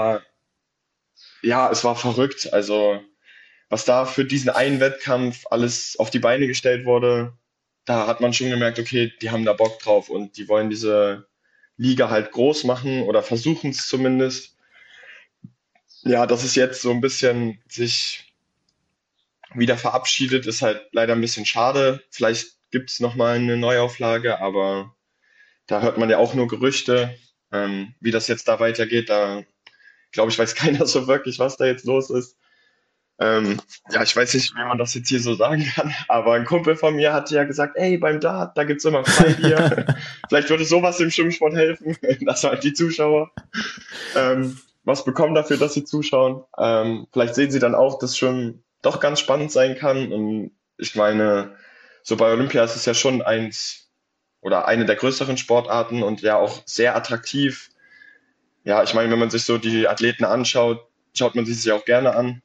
es war verrückt. Also, was da für diesen einen Wettkampf alles auf die Beine gestellt wurde, da hat man schon gemerkt, okay, die haben da Bock drauf und die wollen diese Liga halt groß machen oder versuchen es zumindest. Ja, dass es jetzt so ein bisschen sich wieder verabschiedet, ist halt leider ein bisschen schade. Vielleicht gibt es nochmal eine Neuauflage, aber da hört man ja auch nur Gerüchte. Wie das jetzt da weitergeht, da glaube ich, weiß keiner so wirklich, was da jetzt los ist. Ja, ich weiß nicht, wie man das jetzt hier so sagen kann, aber ein Kumpel von mir hatte ja gesagt, ey, beim Dart, da gibt's immer Freibier. Vielleicht würde sowas im Schwimmsport helfen, dass halt die Zuschauer was bekommen dafür, dass sie zuschauen. Vielleicht sehen sie dann auch, dass Schwimmen doch ganz spannend sein kann. Und ich meine, so bei Olympia ist es ja schon eins oder eine der größeren Sportarten und ja auch sehr attraktiv. Ja, ich meine, wenn man sich so die Athleten anschaut, schaut man sich sie auch gerne an.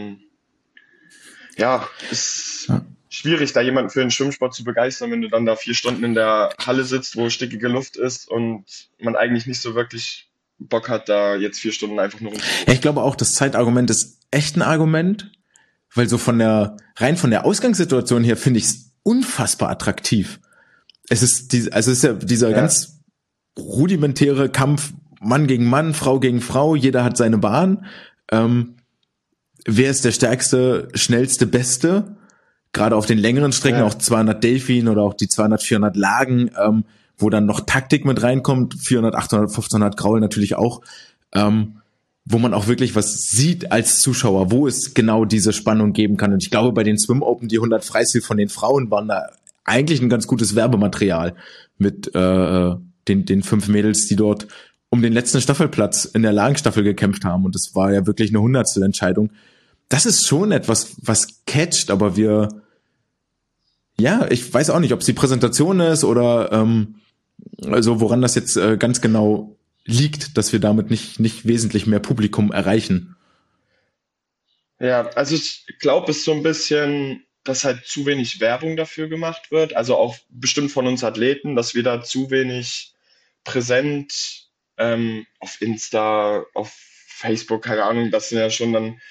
Ja, ist Ja. schwierig, da jemanden für den Schwimmsport zu begeistern, wenn du dann da 4 Stunden in der Halle sitzt, wo stickige Luft ist und man eigentlich nicht so wirklich Bock hat, da jetzt 4 Stunden einfach nur Ja, ich glaube auch, das Zeitargument ist echt ein Argument, weil so rein von der Ausgangssituation her finde ich es unfassbar attraktiv. Es ist es ist ja dieser Ja, ganz rudimentäre Kampf Mann gegen Mann, Frau gegen Frau, jeder hat seine Bahn. Ähm, Wer ist der stärkste, schnellste, beste? Gerade auf den längeren Strecken, auch ja, 200 Delfin oder auch die 200, 400 Lagen, wo dann noch Taktik mit reinkommt, 400, 800, 1500 Graul natürlich auch, wo man auch wirklich was sieht als Zuschauer, wo es genau diese Spannung geben kann. Und ich glaube, bei den Swim Open, die 100 Freistil von den Frauen waren da eigentlich ein ganz gutes Werbematerial mit den 5 Mädels, die dort um den letzten Staffelplatz in der Lagenstaffel gekämpft haben. Und das war ja wirklich eine Hundertstel-Entscheidung. Das ist schon etwas, was catcht, aber ich weiß auch nicht, ob es die Präsentation ist oder also woran das jetzt ganz genau liegt, dass wir damit nicht wesentlich mehr Publikum erreichen. ja. Also ich glaube, es ist so ein bisschen, dass halt zu wenig Werbung dafür gemacht wird. Also auch bestimmt von uns Athleten, dass wir da zu wenig präsent auf Insta, auf Facebook, keine Ahnung, das sind ja schon dann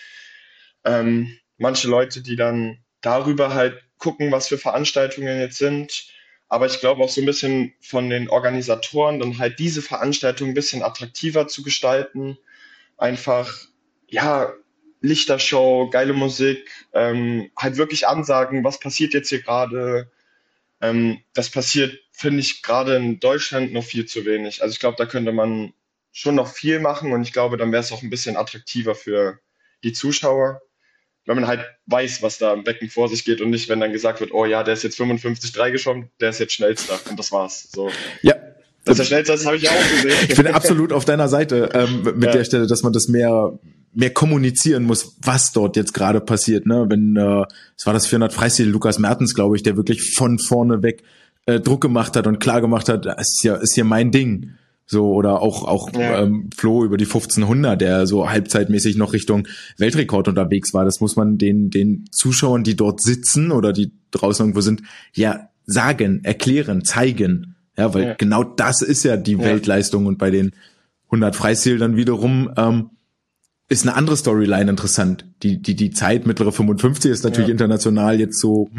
manche Leute, die dann darüber halt gucken, was für Veranstaltungen jetzt sind. Aber ich glaube auch so ein bisschen von den Organisatoren dann halt diese Veranstaltung ein bisschen attraktiver zu gestalten. Einfach, ja, Lichtershow, geile Musik, halt wirklich ansagen, was passiert jetzt hier gerade. Das passiert, finde ich, gerade in Deutschland noch viel zu wenig. Also ich glaube, da könnte man schon noch viel machen und ich glaube, dann wäre es auch ein bisschen attraktiver für die Zuschauer, wenn man halt weiß, was da im Becken vor sich geht und nicht, wenn dann gesagt wird, oh ja, der ist jetzt 55,3 geschwommen, der ist jetzt schnellster und das war's. So, Ja, dass der schnellste ist, habe ich ja auch ich bin gesehen. absolut auf deiner Seite mit der Ja, Stelle, dass man das mehr kommunizieren muss, was dort jetzt gerade passiert. Ne? Wenn es war das 400 Freistil Lukas Mertens, glaube ich, der wirklich von vorne weg Druck gemacht hat und klar gemacht hat, ist hier mein Ding. So, oder auch ja, Flo über die 1500, der so halbzeitmäßig noch Richtung Weltrekord unterwegs war. Das muss man den Zuschauern, die dort sitzen oder die draußen irgendwo sind, ja sagen, erklären, zeigen. Ja, weil ja, genau das ist ja die ja, Weltleistung. Und bei den 100 Freistil dann wiederum ist eine andere Storyline interessant. Die Zeit mittlere 55 ist natürlich ja, international jetzt so,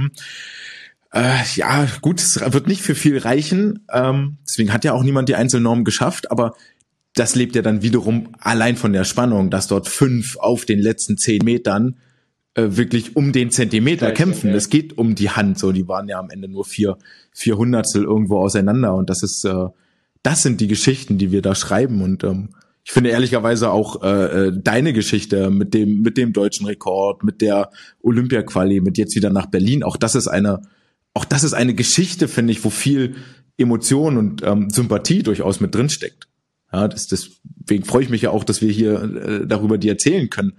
ja, gut, es wird nicht für viel reichen. Deswegen hat ja auch niemand die Einzelnorm geschafft, aber das lebt ja dann wiederum allein von der Spannung, dass dort 5 auf den letzten 10 Metern wirklich um den Zentimeter gleich sind, kämpfen. ja. Es geht um die Hand, so, die waren ja am Ende nur 4 Hundertstel irgendwo auseinander und das sind die Geschichten, die wir da schreiben und ich finde ehrlicherweise auch deine Geschichte mit dem deutschen Rekord, mit der Olympia-Quali, mit jetzt wieder nach Berlin, auch das ist eine Geschichte, finde ich, wo viel Emotion und Sympathie durchaus mit drin steckt. Ja, deswegen freue ich mich ja auch, dass wir hier darüber die erzählen können.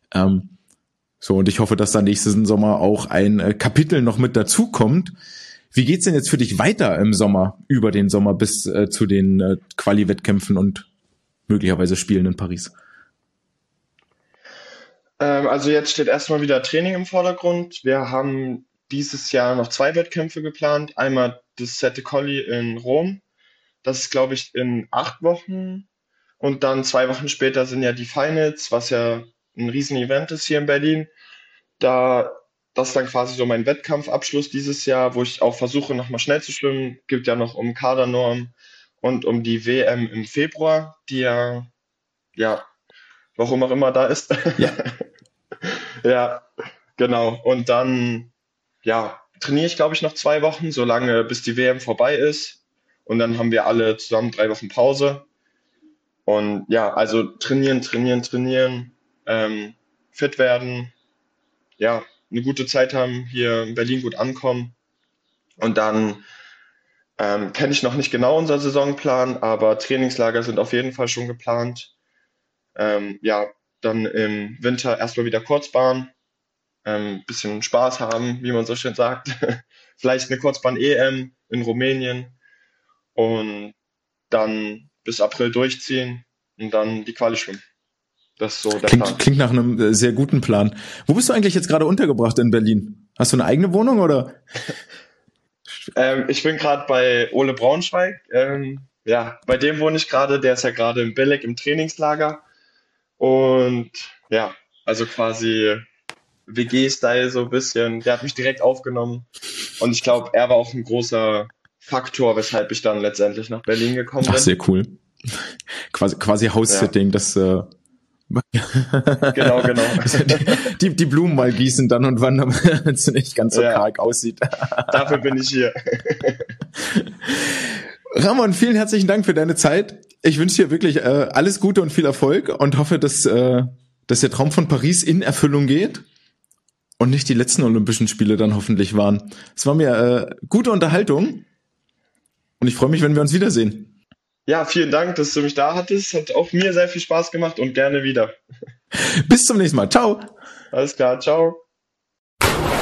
So, und ich hoffe, dass da nächsten Sommer auch ein Kapitel noch mit dazu kommt. Wie geht's denn jetzt für dich weiter im Sommer, über den Sommer bis zu den Quali-Wettkämpfen und möglicherweise Spielen in Paris? Also jetzt steht erstmal wieder Training im Vordergrund. Wir haben dieses Jahr noch 2 Wettkämpfe geplant. Einmal das Sette Colli in Rom. Das ist, glaube ich, in 8 Wochen. Und dann 2 Wochen später sind ja die Finals, was ja ein Riesen-Event ist hier in Berlin. Da, das ist dann quasi so mein Wettkampfabschluss dieses Jahr, wo ich auch versuche, nochmal schnell zu schwimmen. Gibt ja noch um Kadernorm und um die WM im Februar, die ja, warum auch immer da ist. Ja. Ja, genau. Und dann, ja, trainiere ich, glaube ich, noch 2 Wochen, solange bis die WM vorbei ist. Und dann haben wir alle zusammen 3 Wochen Pause. Und ja, also trainieren, fit werden, ja, eine gute Zeit haben, hier in Berlin gut ankommen. Und dann kenne ich noch nicht genau unseren Saisonplan, aber Trainingslager sind auf jeden Fall schon geplant. Ja, dann im Winter erstmal wieder Kurzbahn, bisschen Spaß haben, wie man so schön sagt. Vielleicht eine Kurzbahn-EM in Rumänien und dann bis April durchziehen und dann die Quali schwimmen. Das ist so der Plan. Klingt nach einem sehr guten Plan. Wo bist du eigentlich jetzt gerade untergebracht in Berlin? Hast du eine eigene Wohnung oder? Ich bin gerade bei Ole Braunschweig. Ja, bei dem wohne ich gerade. Der ist ja gerade in Belek im Trainingslager. Und ja, also quasi WG-Style so ein bisschen. Der hat mich direkt aufgenommen. Und ich glaube, er war auch ein großer Faktor, weshalb ich dann letztendlich nach Berlin gekommen bin. Ach, sehr cool. Quasi House-Sitting, das Genau. die Blumen mal gießen dann und wann, damit es nicht ganz so karg aussieht. Dafür bin ich hier. Ramon, vielen herzlichen Dank für deine Zeit. Ich wünsche dir wirklich alles Gute und viel Erfolg und hoffe, dass der Traum von Paris in Erfüllung geht und nicht die letzten Olympischen Spiele dann hoffentlich waren. Es war mir gute Unterhaltung und ich freue mich, wenn wir uns wiedersehen. Ja, vielen Dank, dass du mich da hattest. Hat auch mir sehr viel Spaß gemacht und gerne wieder. Bis zum nächsten Mal. Ciao. Alles klar, ciao.